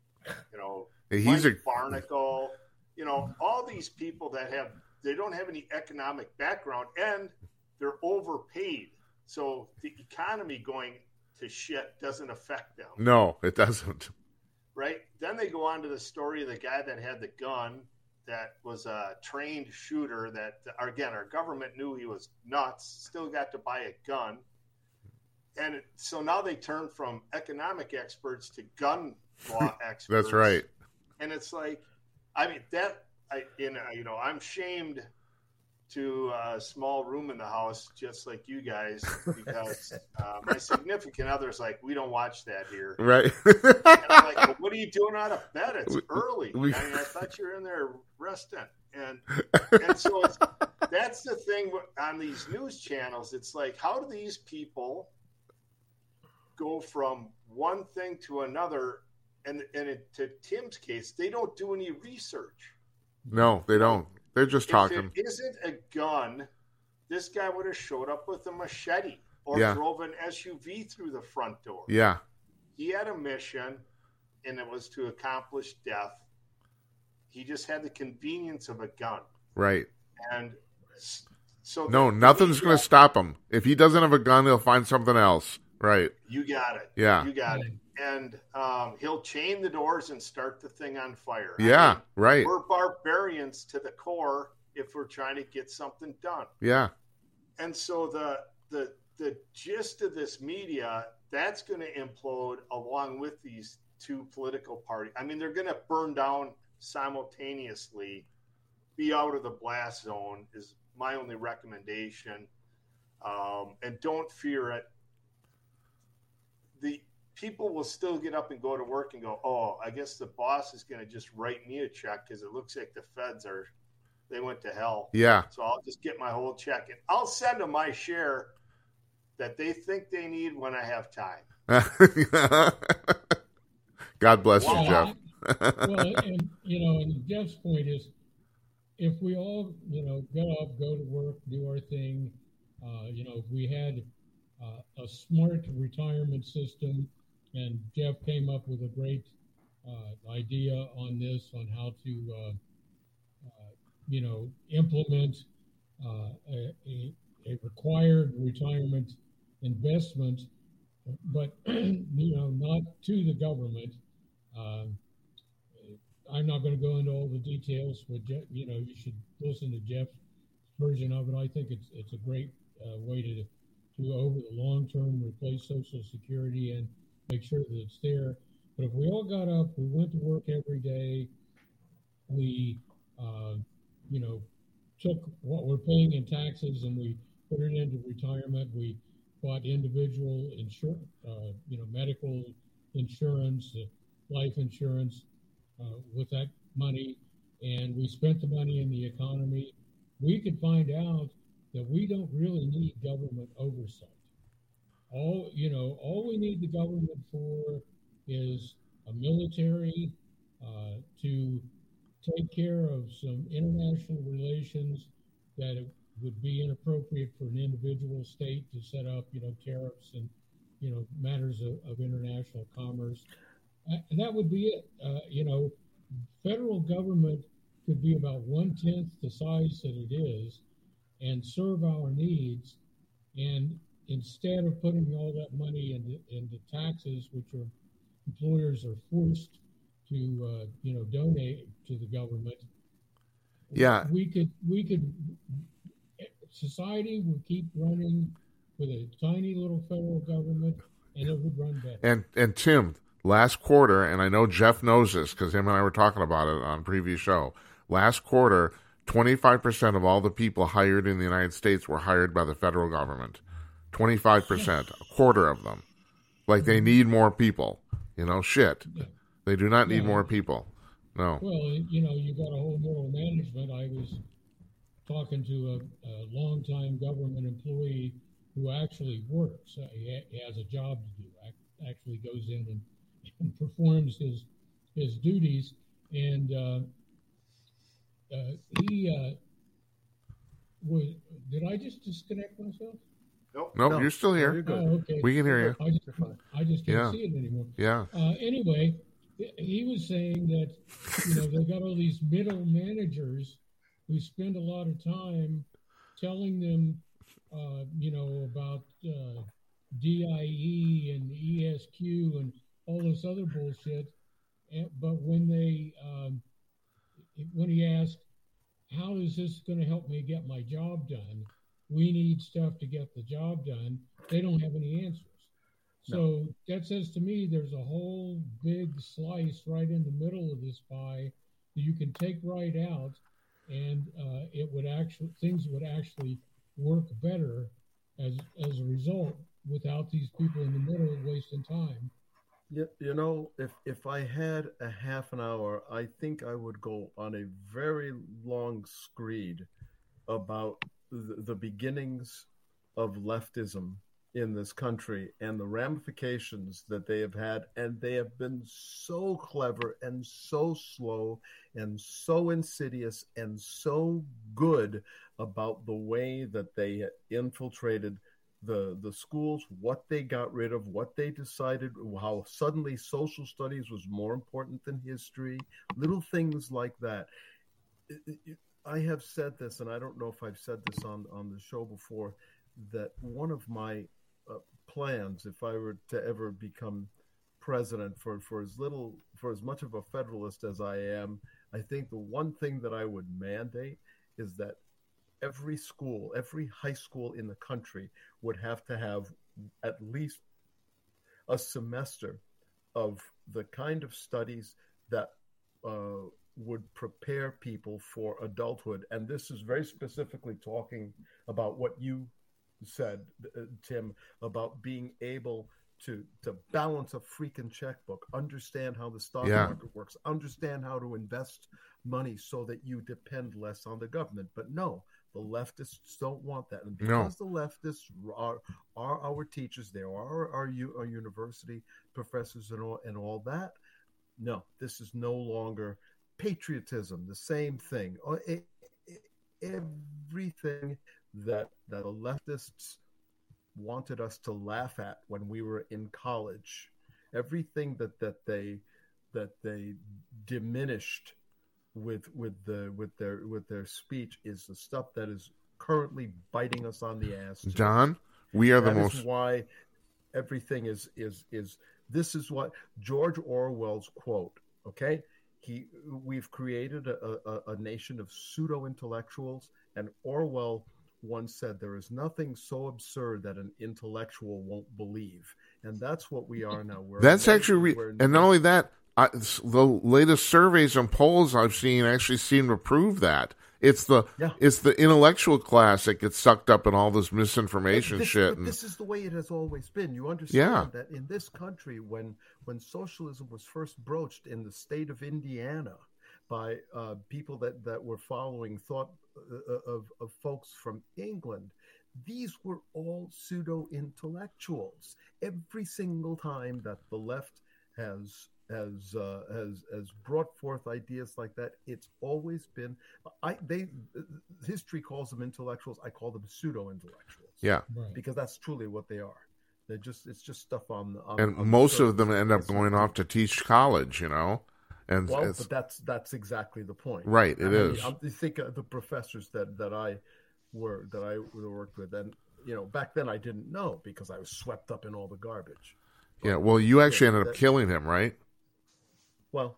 Mike Barnacle, all these people they don't have any economic background and they're overpaid. So the economy going to shit doesn't affect them. No, it doesn't. Right? Then they go on to the story of the guy that had the gun that was a trained shooter that, again, our government knew he was nuts, still got to buy a gun. And so now they turn from economic experts to gun law experts. That's right. And it's like, I'm shamed to a small room in the house, just like you guys, because my significant other's like, we don't watch that here. Right. And I'm like, well, what are you doing out of bed? It's early. I thought you were in there resting. And so that's the thing on these news channels. It's like, how do these people go from one thing to another, and to Tim's case, they don't do any research. No, they don't. They're just talking. If it isn't a gun, this guy would have showed up with a machete or drove an SUV through the front door. Yeah. He had a mission, and it was to accomplish death. He just had the convenience of a gun. Right. And so nothing's going to stop him. If he doesn't have a gun, he'll find something else. Right. You got it. Yeah. You got it. And he'll chain the doors and start the thing on fire. Yeah, right. We're barbarians to the core if we're trying to get something done. Yeah. And so the gist of this media, that's going to implode along with these two political parties. I mean, they're going to burn down simultaneously. Be out of the blast zone is my only recommendation. And don't fear it. The people will still get up and go to work and go, oh, I guess the boss is going to just write me a check because it looks like the feds they went to hell. Yeah. So I'll just get my whole check and I'll send them my share that they think they need when I have time. God bless you, Jeff. And Jeff's point is, if we all, get up, go to work, do our thing, if we had a smart retirement system, and Jeff came up with a great idea on this, on how to, implement a required retirement investment, but, not to the government. I'm not going to go into all the details, but, you should listen to Jeff's version of it. I think it's a great way to over the long term replace Social Security and make sure that it's there. But if we all got up, we went to work every day, we took what we're paying in taxes and we put it into retirement, we bought individual medical insurance, life insurance with that money, and we spent the money in the economy, we could find out that we don't really need government oversight. All we need the government for is a military to take care of some international relations that it would be inappropriate for an individual state to set up, tariffs and, matters of international commerce. And that would be it. Federal government could be about 1/10 the size that it is and serve our needs. And instead of putting all that money into taxes, which employers are forced to, donate to the government. Yeah. We could, society would keep running with a tiny little federal government, and it would run better. And Tim, last quarter, and I know Jeff knows this because him and I were talking about it on a previous show. Last quarter, 25% of all the people hired in the United States were hired by the federal government. 25%, a quarter of them. Like they need more people. Shit. Yeah. They do not need more people. No. Well, you got a whole middle management. I was talking to a longtime government employee who actually works. He has a job to do. Actually goes in and performs his duties. And he was. Did I just disconnect myself? Nope. No, you're still here. You're good. Oh, okay. We can hear you. I just can't see it anymore. Yeah. Anyway, he was saying that, they've got all these middle managers who spend a lot of time telling them, about DIE and ESQ and all this other bullshit. But when he asked, how is this going to help me get my job done? We need stuff to get the job done. They don't have any answers. So that says to me there's a whole big slice right in the middle of this pie that you can take right out, and things would actually work better as a result without these people in the middle wasting time. If I had a half an hour, I think I would go on a very long screed about the beginnings of leftism in this country and the ramifications that they have had. And they have been so clever and so slow and so insidious and so good about the way that they infiltrated the schools, what they got rid of, what they decided, how suddenly social studies was more important than history, little things like that. I have said this, and I don't know if I've said this on the show before, that one of my plans, if I were to ever become president, for as much of a federalist as I am, I think the one thing that I would mandate is that every school, every high school in the country would have to have at least a semester of the kind of studies that would prepare people for adulthood. And this is very specifically talking about what you said, Tim, about being able to balance a freaking checkbook, understand how the stock market works, understand how to invest money so that you depend less on the government. But no, the leftists don't want that. And because the leftists are our teachers, they are our university professors and all that, no, this is no longer patriotism, the same thing. Everything that the leftists wanted us to laugh at when we were in college, everything that they diminished with their speech is the stuff that is currently biting us on the ass. John, we are that the most. Is why everything is. This is what George Orwell's quote. Okay, we've created a nation of pseudo intellectuals, and Orwell once said, there is nothing so absurd that an intellectual won't believe. And that's what we are now. That's actually, and not only that, the latest surveys and polls I've seen actually seem to prove that. It's the intellectual class that gets sucked up in all this misinformation shit. But this is the way it has always been. You understand that in this country, when socialism was first broached in the state of Indiana by people that were following thought of folks from England, these were all pseudo-intellectuals. Every single time that the left has brought forth ideas like that, it's always been history calls them intellectuals. I call them pseudo-intellectuals. Yeah, because that's truly what they are. It's just stuff on and most of them end up going off to teach college, and but that's exactly the point, right? It is. You think of the professors that I worked with, and back then I didn't know because I was swept up in all the garbage. Yeah, well, you actually ended up killing him, right? Well,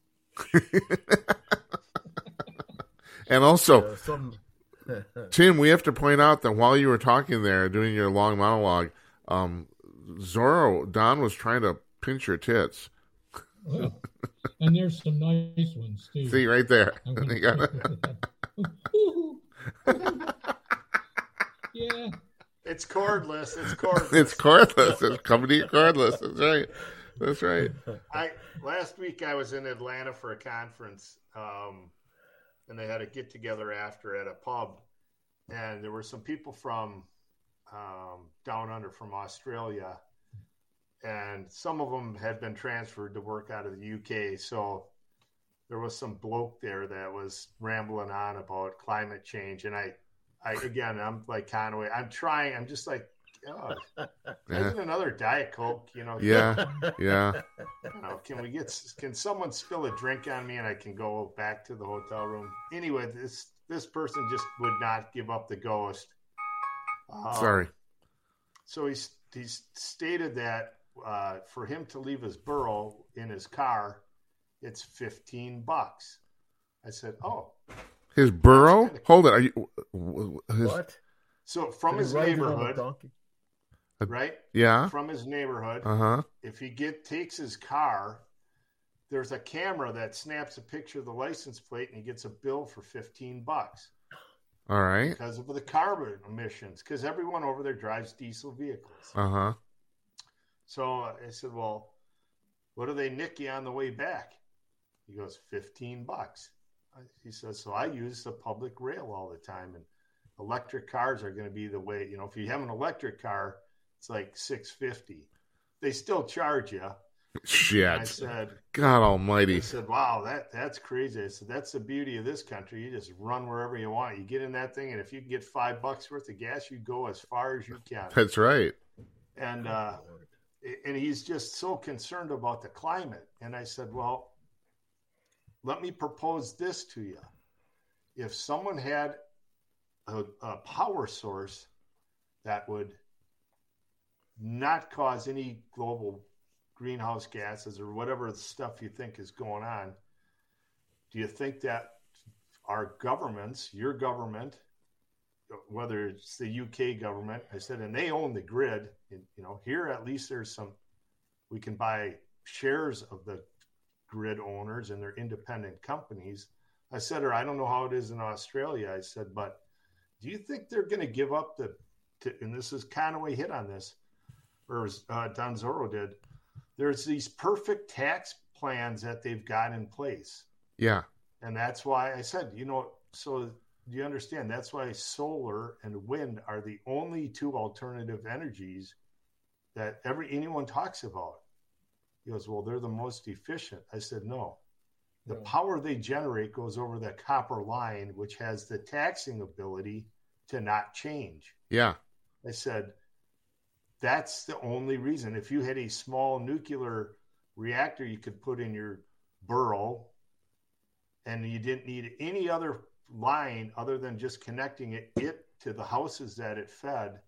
and also, Tim, we have to point out that while you were talking there, doing your long monologue, Don was trying to pinch your tits. Well, and there's some nice ones too. See right there. Yeah. It's cordless. It's cordless. It's coming to you cordless. That's right. Last week I was in Atlanta for a conference, and they had a get together after at a pub, and there were some people from down under from Australia, and some of them had been transferred to work out of the UK. So there was some bloke there that was rambling on about climate change, and I'm like Conway. I'm just like, isn't another Diet Coke, Yeah. Can someone spill a drink on me and I can go back to the hotel room? Anyway, this person just would not give up the ghost. Sorry. So he stated that for him to leave his burrow in his car, it's $15. I said, oh. His burrow? Hold it. Are you what? So from his neighborhood, right? Yeah. From his neighborhood. If he takes his car, there's a camera that snaps a picture of the license plate, and he gets a bill for $15. All right. Because of the carbon emissions, because everyone over there drives diesel vehicles. So I said, well, what do they nick you on the way back? He goes, $15. He says, so I use the public rail all the time, and electric cars are going to be the way. If you have an electric car, it's like $6.50. They still charge you. Shit. And I said, God Almighty. I said, wow, that's crazy. I said, that's the beauty of this country. You just run wherever you want. You get in that thing, and if you can get $5 worth of gas, you go as far as you can. That's right. And he's just so concerned about the climate. And I said, well, let me propose this to you. If someone had a power source that would not cause any global greenhouse gases or whatever stuff you think is going on, do you think that our governments, your government, whether it's the UK government, I said, and they own the grid, here at least we can buy shares of the grid owners and their independent companies. I said, or I don't know how it is in Australia. I said, but do you think they're going to give up and this is Conway hit on this, or Don Zorro did. There's these perfect tax plans that they've got in place. Yeah. And that's why I said, so do you understand? That's why solar and wind are the only two alternative energies that anyone talks about. He goes, well, they're the most efficient. I said, no. The power they generate goes over the copper line, which has the taxing ability to not change. Yeah. I said, that's the only reason. If you had a small nuclear reactor you could put in your burrow and you didn't need any other line other than just connecting it to the houses that it fed,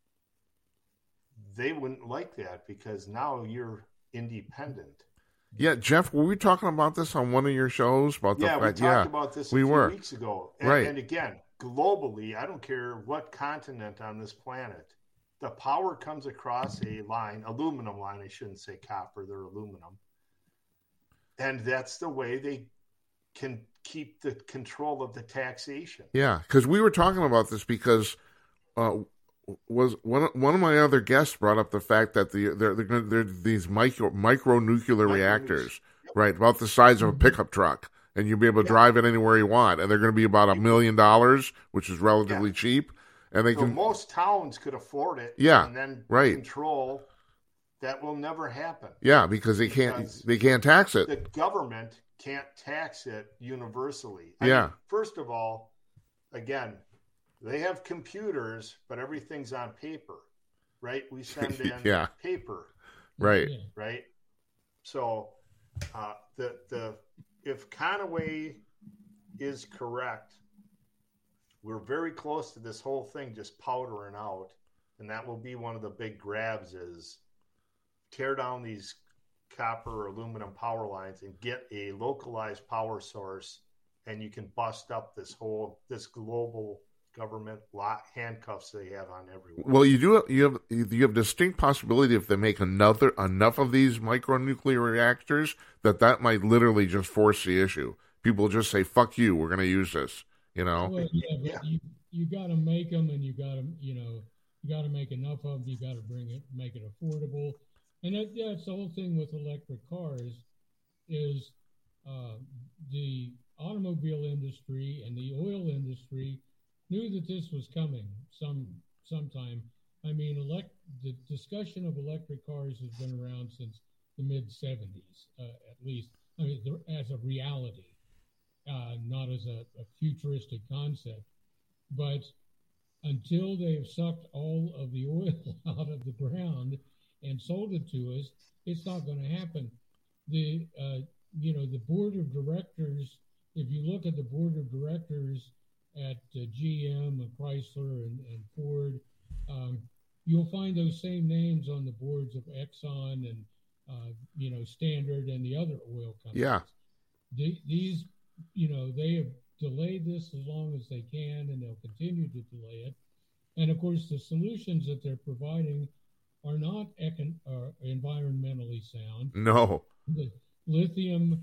they wouldn't like that because now you're independent. Yeah, Jeff, were we talking about this on one of your shows? We talked about this a few weeks ago. And again, globally, I don't care what continent on this planet, the power comes across a line, aluminum line, I shouldn't say copper, they're aluminum. And that's the way they can keep the control of the taxation. Yeah, because we were talking about this because was one of my other guests brought up the fact that they're these micro nuclear reactors, Yep. right, about the size of a pickup truck, and you'll be able to drive it anywhere you want, and they're going to be about $1 million, which is relatively cheap, and they So can. most towns could afford it. Yeah, and then right. control. That will never happen. Yeah, because they can't tax it. The government can't tax it universally. I mean, first of all, again, they have computers, but everything's on paper, right? We send in paper, right? Right. So, if Conaway is correct, we're very close to this whole thing just powdering out, and that will be one of the big grabs: is tear down these copper or aluminum power lines and get a localized power source, and you can bust up this global government handcuffs they have on everyone. Well, you have distinct possibility if they make enough of these micronuclear reactors that might literally just force the issue. People just say, "Fuck you, we're going to use this." You know. Well, but you got to make them, and you got to make enough of them. You got to make it affordable. And that's the whole thing with electric cars is the automobile industry and the oil industry knew that this was coming sometime. I mean, the discussion of electric cars has been around since the mid-'70s, at least. I mean, as a reality, not as a futuristic concept. But until they have sucked all of the oil out of the ground and sold it to us, it's not going to happen. The board of directors, if you look at the board of directors at GM and Chrysler and Ford, you'll find those same names on the boards of Exxon and Standard and the other oil companies. Yeah. These, they have delayed this as long as they can, and they'll continue to delay it. And of course, the solutions that they're providing are not environmentally sound. No. The lithium,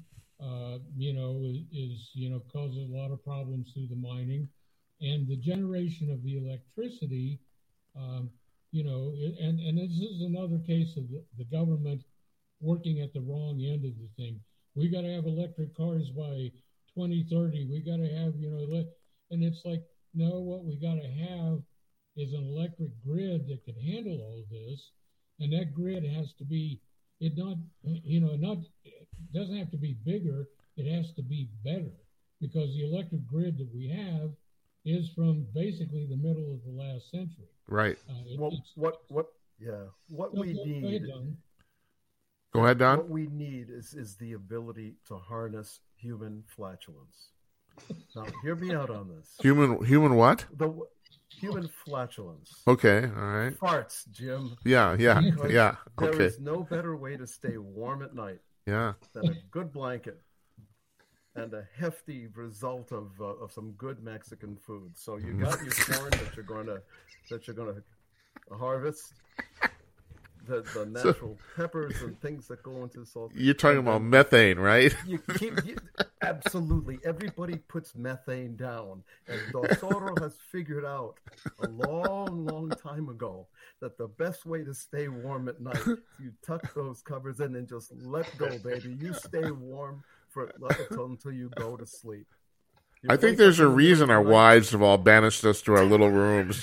causes a lot of problems through the mining, and the generation of the electricity, and this is another case of the government working at the wrong end of the thing. We got to have electric cars by 2030. We got to have, and it's like, no, what we got to have is an electric grid that can handle all of this, and that grid has to be, it doesn't have to be bigger, it has to be better, because the electric grid that we have is from basically the middle of the last century. Right. What we need. Go ahead, Don. What we need is the ability to harness human flatulence. Now, hear me out on this. Human what? Human flatulence. Okay, all right. Farts, Jim. Yeah. There Okay. is no better way to stay warm at night than a good blanket and a hefty result of some good Mexican food. So you got your corn that you're going to harvest. The natural peppers and things that go into salt. You're talking about methane, right? Absolutely. Everybody puts methane down. And Dos Oro has figured out a long, long time ago that the best way to stay warm at night, you tuck those covers in and just let go, baby. You stay warm until you go to sleep. I think there's a reason our wives have all banished us to our little rooms.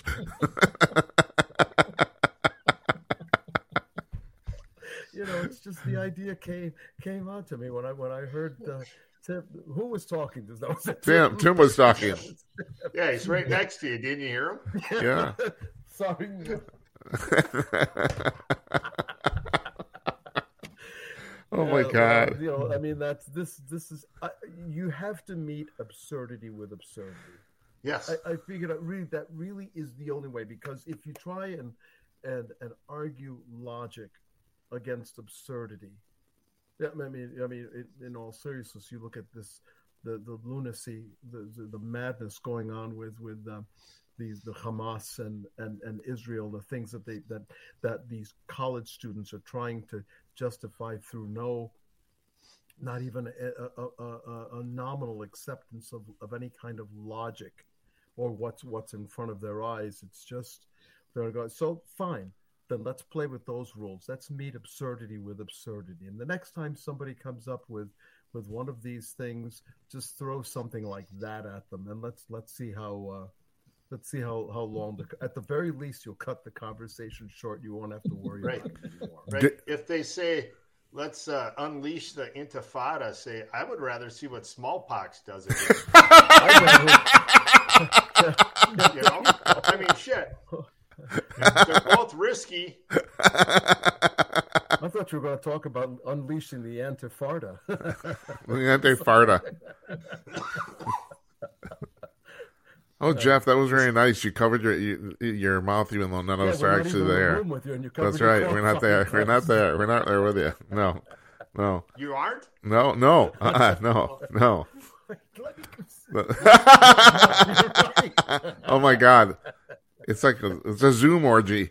It's just the idea came out to me when I heard Tim. Who was talking? Was it Tim? Tim was talking. Yeah, he's right next to you. Didn't you hear him? Yeah. Sorry. Oh my God. This is you have to meet absurdity with absurdity. Yes. I figured out that really is the only way, because if you try and argue logic against absurdity, in all seriousness, you look at this, the lunacy, the madness going on with the Hamas and Israel, the things that these college students are trying to justify through no not even a nominal acceptance of any kind of logic or what's in front of their eyes. It's just they're going, so fine, then let's play with those rules. Let's meet absurdity with absurdity. And the next time somebody comes up with one of these things, just throw something like that at them, and let's see how long. At the very least, you'll cut the conversation short. You won't have to worry about it anymore. Right. If they say, let's unleash the intifada, say, I would rather see what smallpox does again. You know? I mean, shit. They're both risky. I thought you were going to talk about unleashing the antifarda. The antifarda. Oh, Jeff, that was very nice. You covered your mouth even though none of us are actually there. That's right. We're not there. We're not there. We're not there with you. No. You aren't? No. No. Oh my God. It's like it's a Zoom orgy.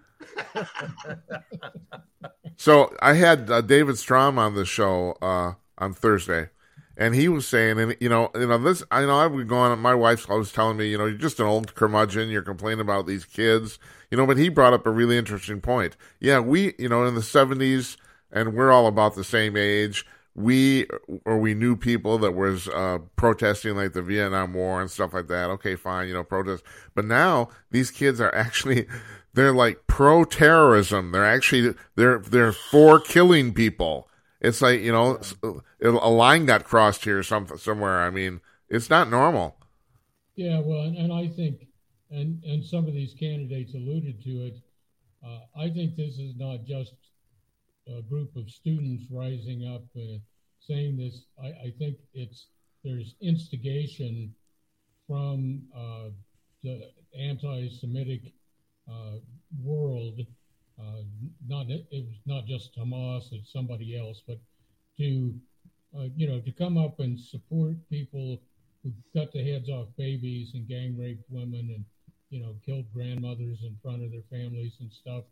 So I had David Strom on the show on Thursday, and he was saying, and this, I know I've been going. My wife's always telling me, you're just an old curmudgeon. You're complaining about these kids, but he brought up a really interesting point. Yeah, we, in the 70s, and we're all about the same age. We knew people that was protesting like the Vietnam War and stuff like that. Okay, fine, protest. But now these kids are actually, they're like pro-terrorism. They're actually, they're for killing people. It's like, a line got crossed here somewhere. I mean, it's not normal. Yeah, well, and I think, and some of these candidates alluded to it, I think this is not just a group of students rising up saying this. I think there's instigation from the anti-Semitic world. It was not just Hamas, it's somebody else, but to come up and support people who cut the heads off babies and gang raped women and killed grandmothers in front of their families and stuff.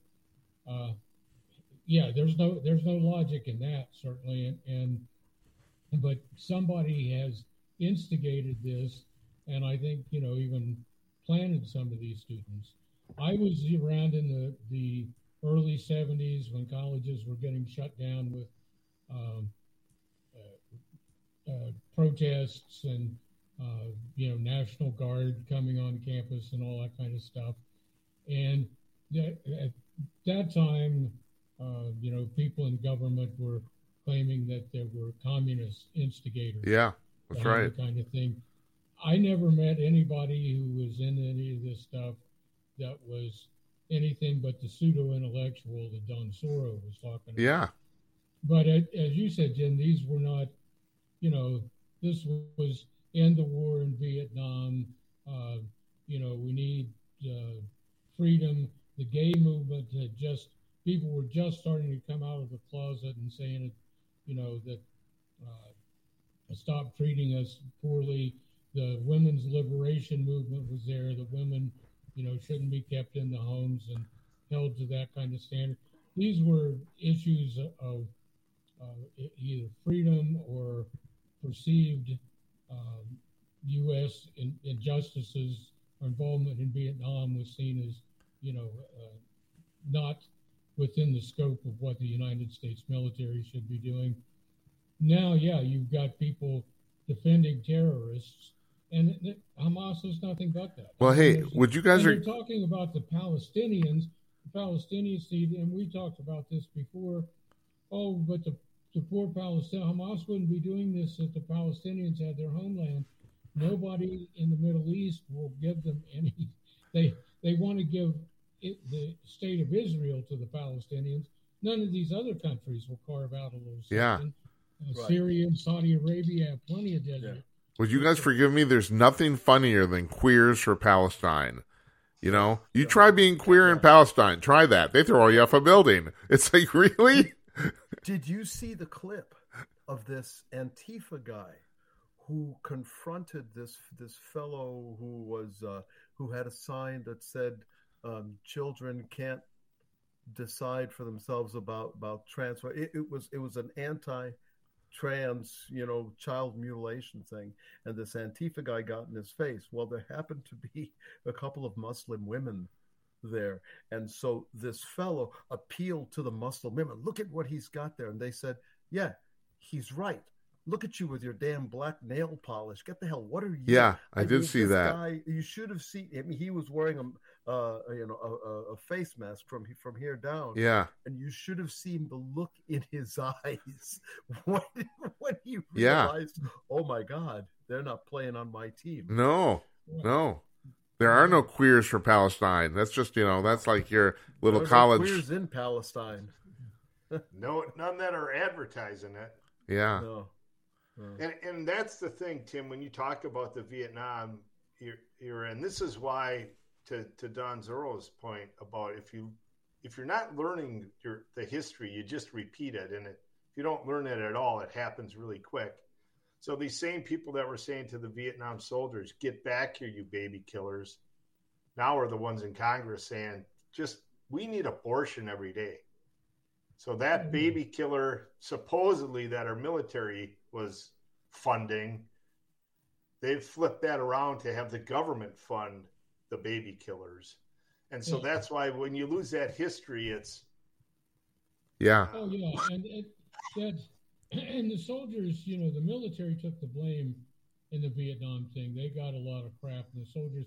Yeah, there's no logic in that, certainly, but somebody has instigated this, and I think even planted some of these students. I was around in the early 70s when colleges were getting shut down with protests and National Guard coming on campus and all that kind of stuff, and at that time. People in government were claiming that there were communist instigators. Yeah, that's right. That kind of thing. I never met anybody who was in any of this stuff that was anything but the pseudo-intellectual that Don Soro was talking about. Yeah. But as you said, Jim, these were not, this was end the war in Vietnam. We need freedom. The gay movement had people were just starting to come out of the closet and saying, that stop treating us poorly. The women's liberation movement was there. The women, shouldn't be kept in the homes and held to that kind of standard. These were issues of either freedom or perceived U.S. injustices or involvement in Vietnam was seen as, not within the scope of what the United States military should be doing. Now, yeah, you've got people defending terrorists, and Hamas is nothing but that. Well, hey, would you guys are talking about the Palestinians? The Palestinians see, and we talked about this before. Oh, but the poor Palestinians, Hamas wouldn't be doing this if the Palestinians had their homeland. Nobody in the Middle East will give them any. They want to give the state of Israel to the Palestinians. None of these other countries will carve out a little section. Yeah. Syria and Saudi Arabia have plenty of desert. Yeah. Would you guys forgive me? There's nothing funnier than Queers for Palestine. You try being queer in Palestine. Try that. They throw you off a building. It's like, really? Did you see the clip of this Antifa guy who confronted this fellow who had a sign that said, children can't decide for themselves about transfer. It was an trans, child mutilation thing, and this Antifa guy got in his face. Well, there happened to be a couple of Muslim women there, and so this fellow appealed to the Muslim women. Look at what he's got there, and they said, "Yeah, he's right. Look at you with your damn black nail polish. Get the hell. What are you?" Yeah, I did see that. Guy, you should have seen him. He was wearing a face mask from here down. Yeah, and you should have seen the look in his eyes when he realized, oh my God, they're not playing on my team. No. There are no queers for Palestine. That's just, that's like your little college. No queers in Palestine. No, none that are advertising it. Yeah. No. And that's the thing, Tim, when you talk about the Vietnam era, and this is why, to Don Zoro's point about if you're not learning the history, you just repeat it, and if you don't learn it at all, it happens really quick. So these same people that were saying to the Vietnam soldiers, "Get back here, you baby killers," now are the ones in Congress saying, we need abortion every day. So that baby killer, supposedly, that our military was funding, they've flipped that around to have the government fund the baby killers. And so that's why when you lose that history, it's... Yeah. Oh, yeah. And the soldiers, the military took the blame in the Vietnam thing. They got a lot of crap. And the soldiers,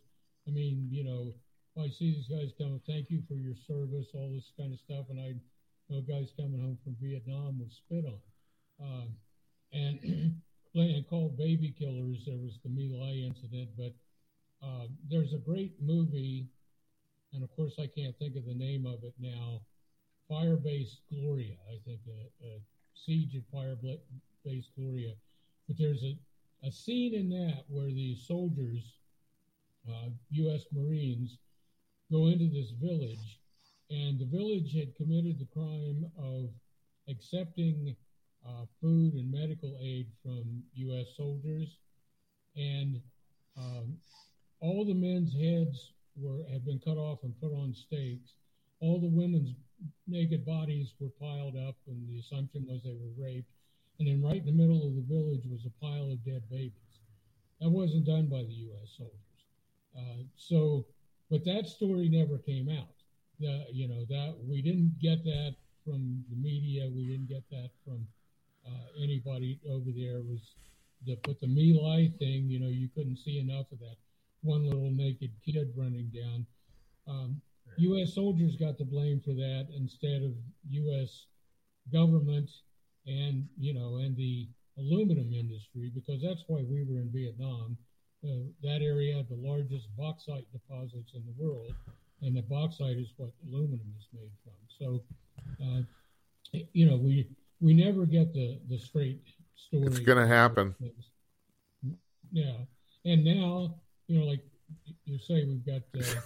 I see these guys coming, thank you for your service, all this kind of stuff. And I know guys coming home from Vietnam was spit on. And called baby killers. There was the My Lai incident, but there's a great movie, and of course I can't think of the name of it now, Fire-Based Gloria, I think, Siege at Fire-Based Gloria. But there's a scene in that where the soldiers, U.S. Marines, go into this village, and the village had committed the crime of accepting food and medical aid from U.S. soldiers, and all the men's heads had been cut off and put on stakes. All the women's naked bodies were piled up, and the assumption was they were raped. And then right in the middle of the village was a pile of dead babies. That wasn't done by the U.S. soldiers. But that story never came out. That we didn't get that from the media. We didn't get that from anybody over there. But the My Lai thing, you couldn't see enough of that one little naked kid running down. U.S. soldiers got the blame for that instead of U.S. government and the aluminum industry, because that's why we were in Vietnam. That area had the largest bauxite deposits in the world, and the bauxite is what aluminum is made from. So, we never get the straight story. It's going to happen. Yeah. And now, like you say, we've got...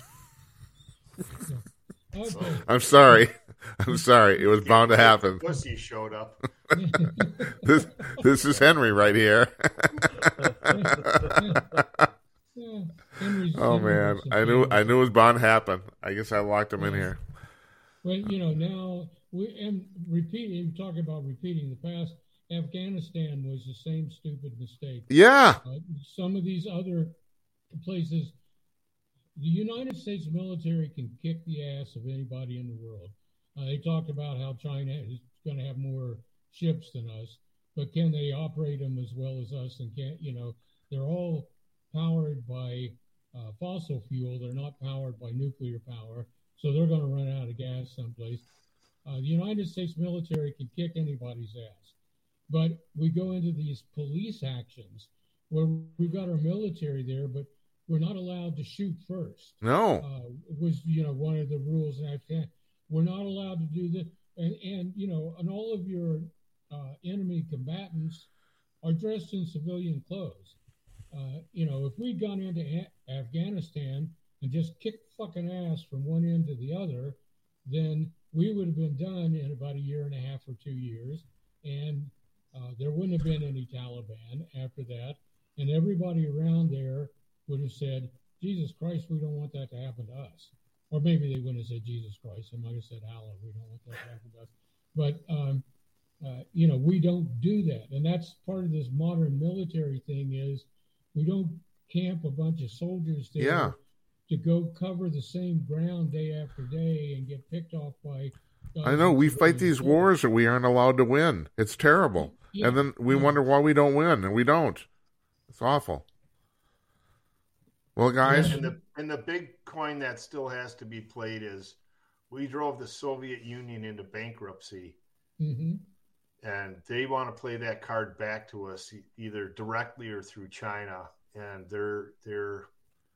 okay. I'm sorry. It was bound to happen. Pussy showed up. This is Henry right here. Oh man, I knew it was bound to happen. I guess I locked him in here. Well, now repeating. Talking about repeating the past. Afghanistan was the same stupid mistake. Yeah. Some of these other places, the United States military can kick the ass of anybody in the world. They talked about how China is going to have more ships than us, but can they operate them as well as us? And they're all powered by fossil fuel. They're not powered by nuclear power, so they're going to run out of gas someplace. The United States military can kick anybody's ass, but we go into these police actions where we've got our military there, but we're not allowed to shoot first. No. It was, one of the rules in Afghanistan. We're not allowed to do this. And all of your enemy combatants are dressed in civilian clothes. If we'd gone into Afghanistan and just kicked fucking ass from one end to the other, then we would have been done in about a year and a half or 2 years. And there wouldn't have been any Taliban after that. And everybody around there would have said, Jesus Christ, we don't want that to happen to us. Or maybe they wouldn't have said Jesus Christ. They might have said Allah, we don't want that to happen to us. But We don't do that. And that's part of this modern military thing is we don't camp a bunch of soldiers there to go cover the same ground day after day and get picked off by. I know we fight these wars that we aren't allowed to win. It's terrible. Yeah. And then we wonder why we don't win, and we don't. It's awful. Well, guys. And the big coin that still has to be played is we drove the Soviet Union into bankruptcy. Mm-hmm. And they want to play that card back to us either directly or through China. And they're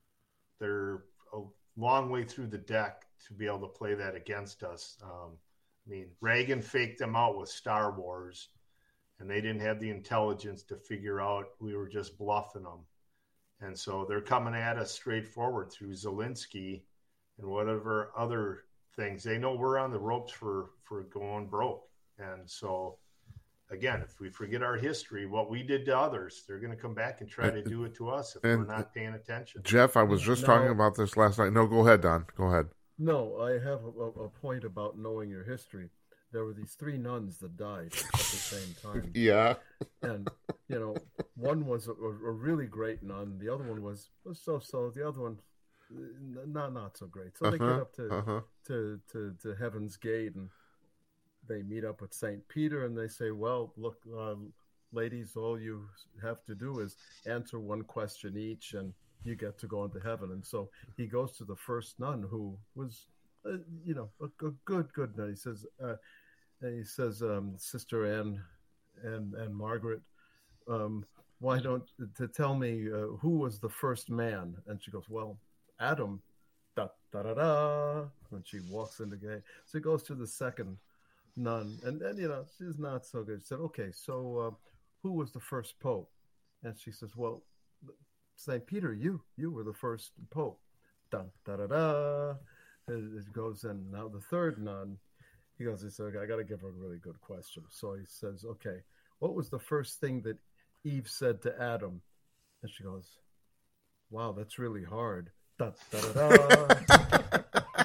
a long way through the deck to be able to play that against us. Reagan faked them out with Star Wars, and they didn't have the intelligence to figure out we were just bluffing them. And so they're coming at us straightforward through Zelensky and whatever other things. They know we're on the ropes for going broke. And so, again, if we forget our history, what we did to others, they're going to come back and try to do it to us if we're not paying attention. Jeff, I was just talking about this last night. No, go ahead, Don. Go ahead. No, I have a point about knowing your history. There were these 3 nuns that died at the same time. Yeah. And, one was a really great nun. The other one was so-so. The other one, not so great. So they get up to Heaven's Gate, and they meet up with St. Peter, and they say, well, look, ladies, all you have to do is answer one question each, and you get to go into heaven. And so he goes to the first nun, who was, a good nun. He says, Sister Anne and Margaret, why don't to tell me who was the first man? And she goes, well, Adam. Da da da da. When she walks in the gate, so he goes to the second nun, and she's not so good. She said, okay, so who was the first pope? And she says, well, St. Peter, you were the first pope. Da da da da. It goes in. Now the third nun, he goes, okay, I got to give her a really good question. So he says, okay, what was the first thing that Eve said to Adam? And she goes, wow, that's really hard. Da da da da.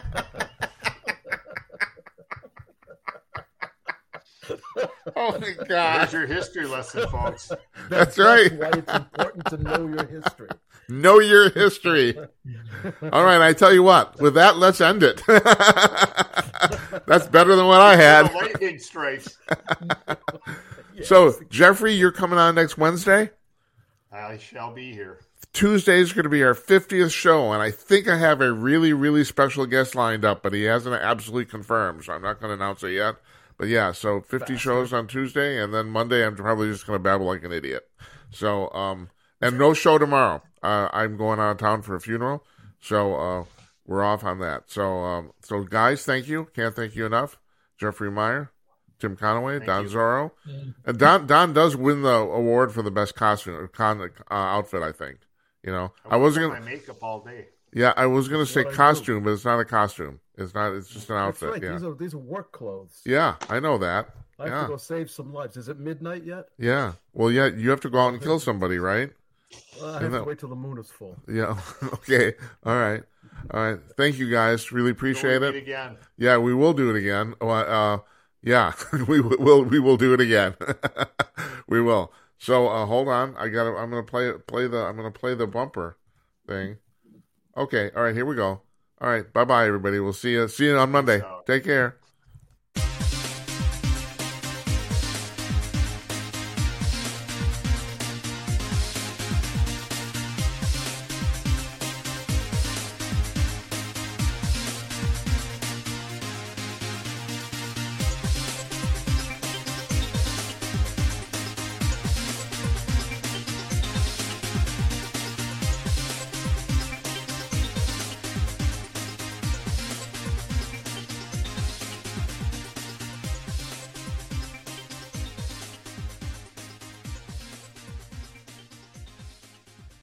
Oh my God! There's your history lesson, folks. That's right. That's why it's important to know your history. Know your history. All right, I tell you what. With that, let's end it. That's better than what I had. Lightning strikes. Yes. So, Jeffrey, you're coming on next Wednesday? I shall be here. Tuesday is going to be our 50th show, and I think I have a really, really special guest lined up, but he hasn't absolutely confirmed, so I'm not going to announce it yet. But yeah, so 50 shows on Tuesday, and then Monday I'm probably just going to babble like an idiot. So, and no show tomorrow. I'm going out of town for a funeral, so we're off on that. So, guys, thank you. Can't thank you enough. Jeffrey Meyer, Tim Conaway, Don Zorro. And Don does win the award for the best costume outfit, I think. I wasn't going to my makeup all day. Yeah, I was going to say costume, but it's not a costume. It's not. It's just an outfit. That's right. Yeah. These are work clothes. Yeah, I know that. I have to go save some lives. Is it midnight yet? Yeah. Well, yeah, you have to go out and kill somebody, right? I have to wait till the moon is full. Yeah. Okay. All right. Thank you, guys. Really appreciate it. Again. Yeah, we will do it again. Yeah, we will do it again. We will. So hold on. I'm gonna play the bumper thing. Okay. All right. Here we go. All right. Bye-bye, everybody. We'll see you on Monday. Take care.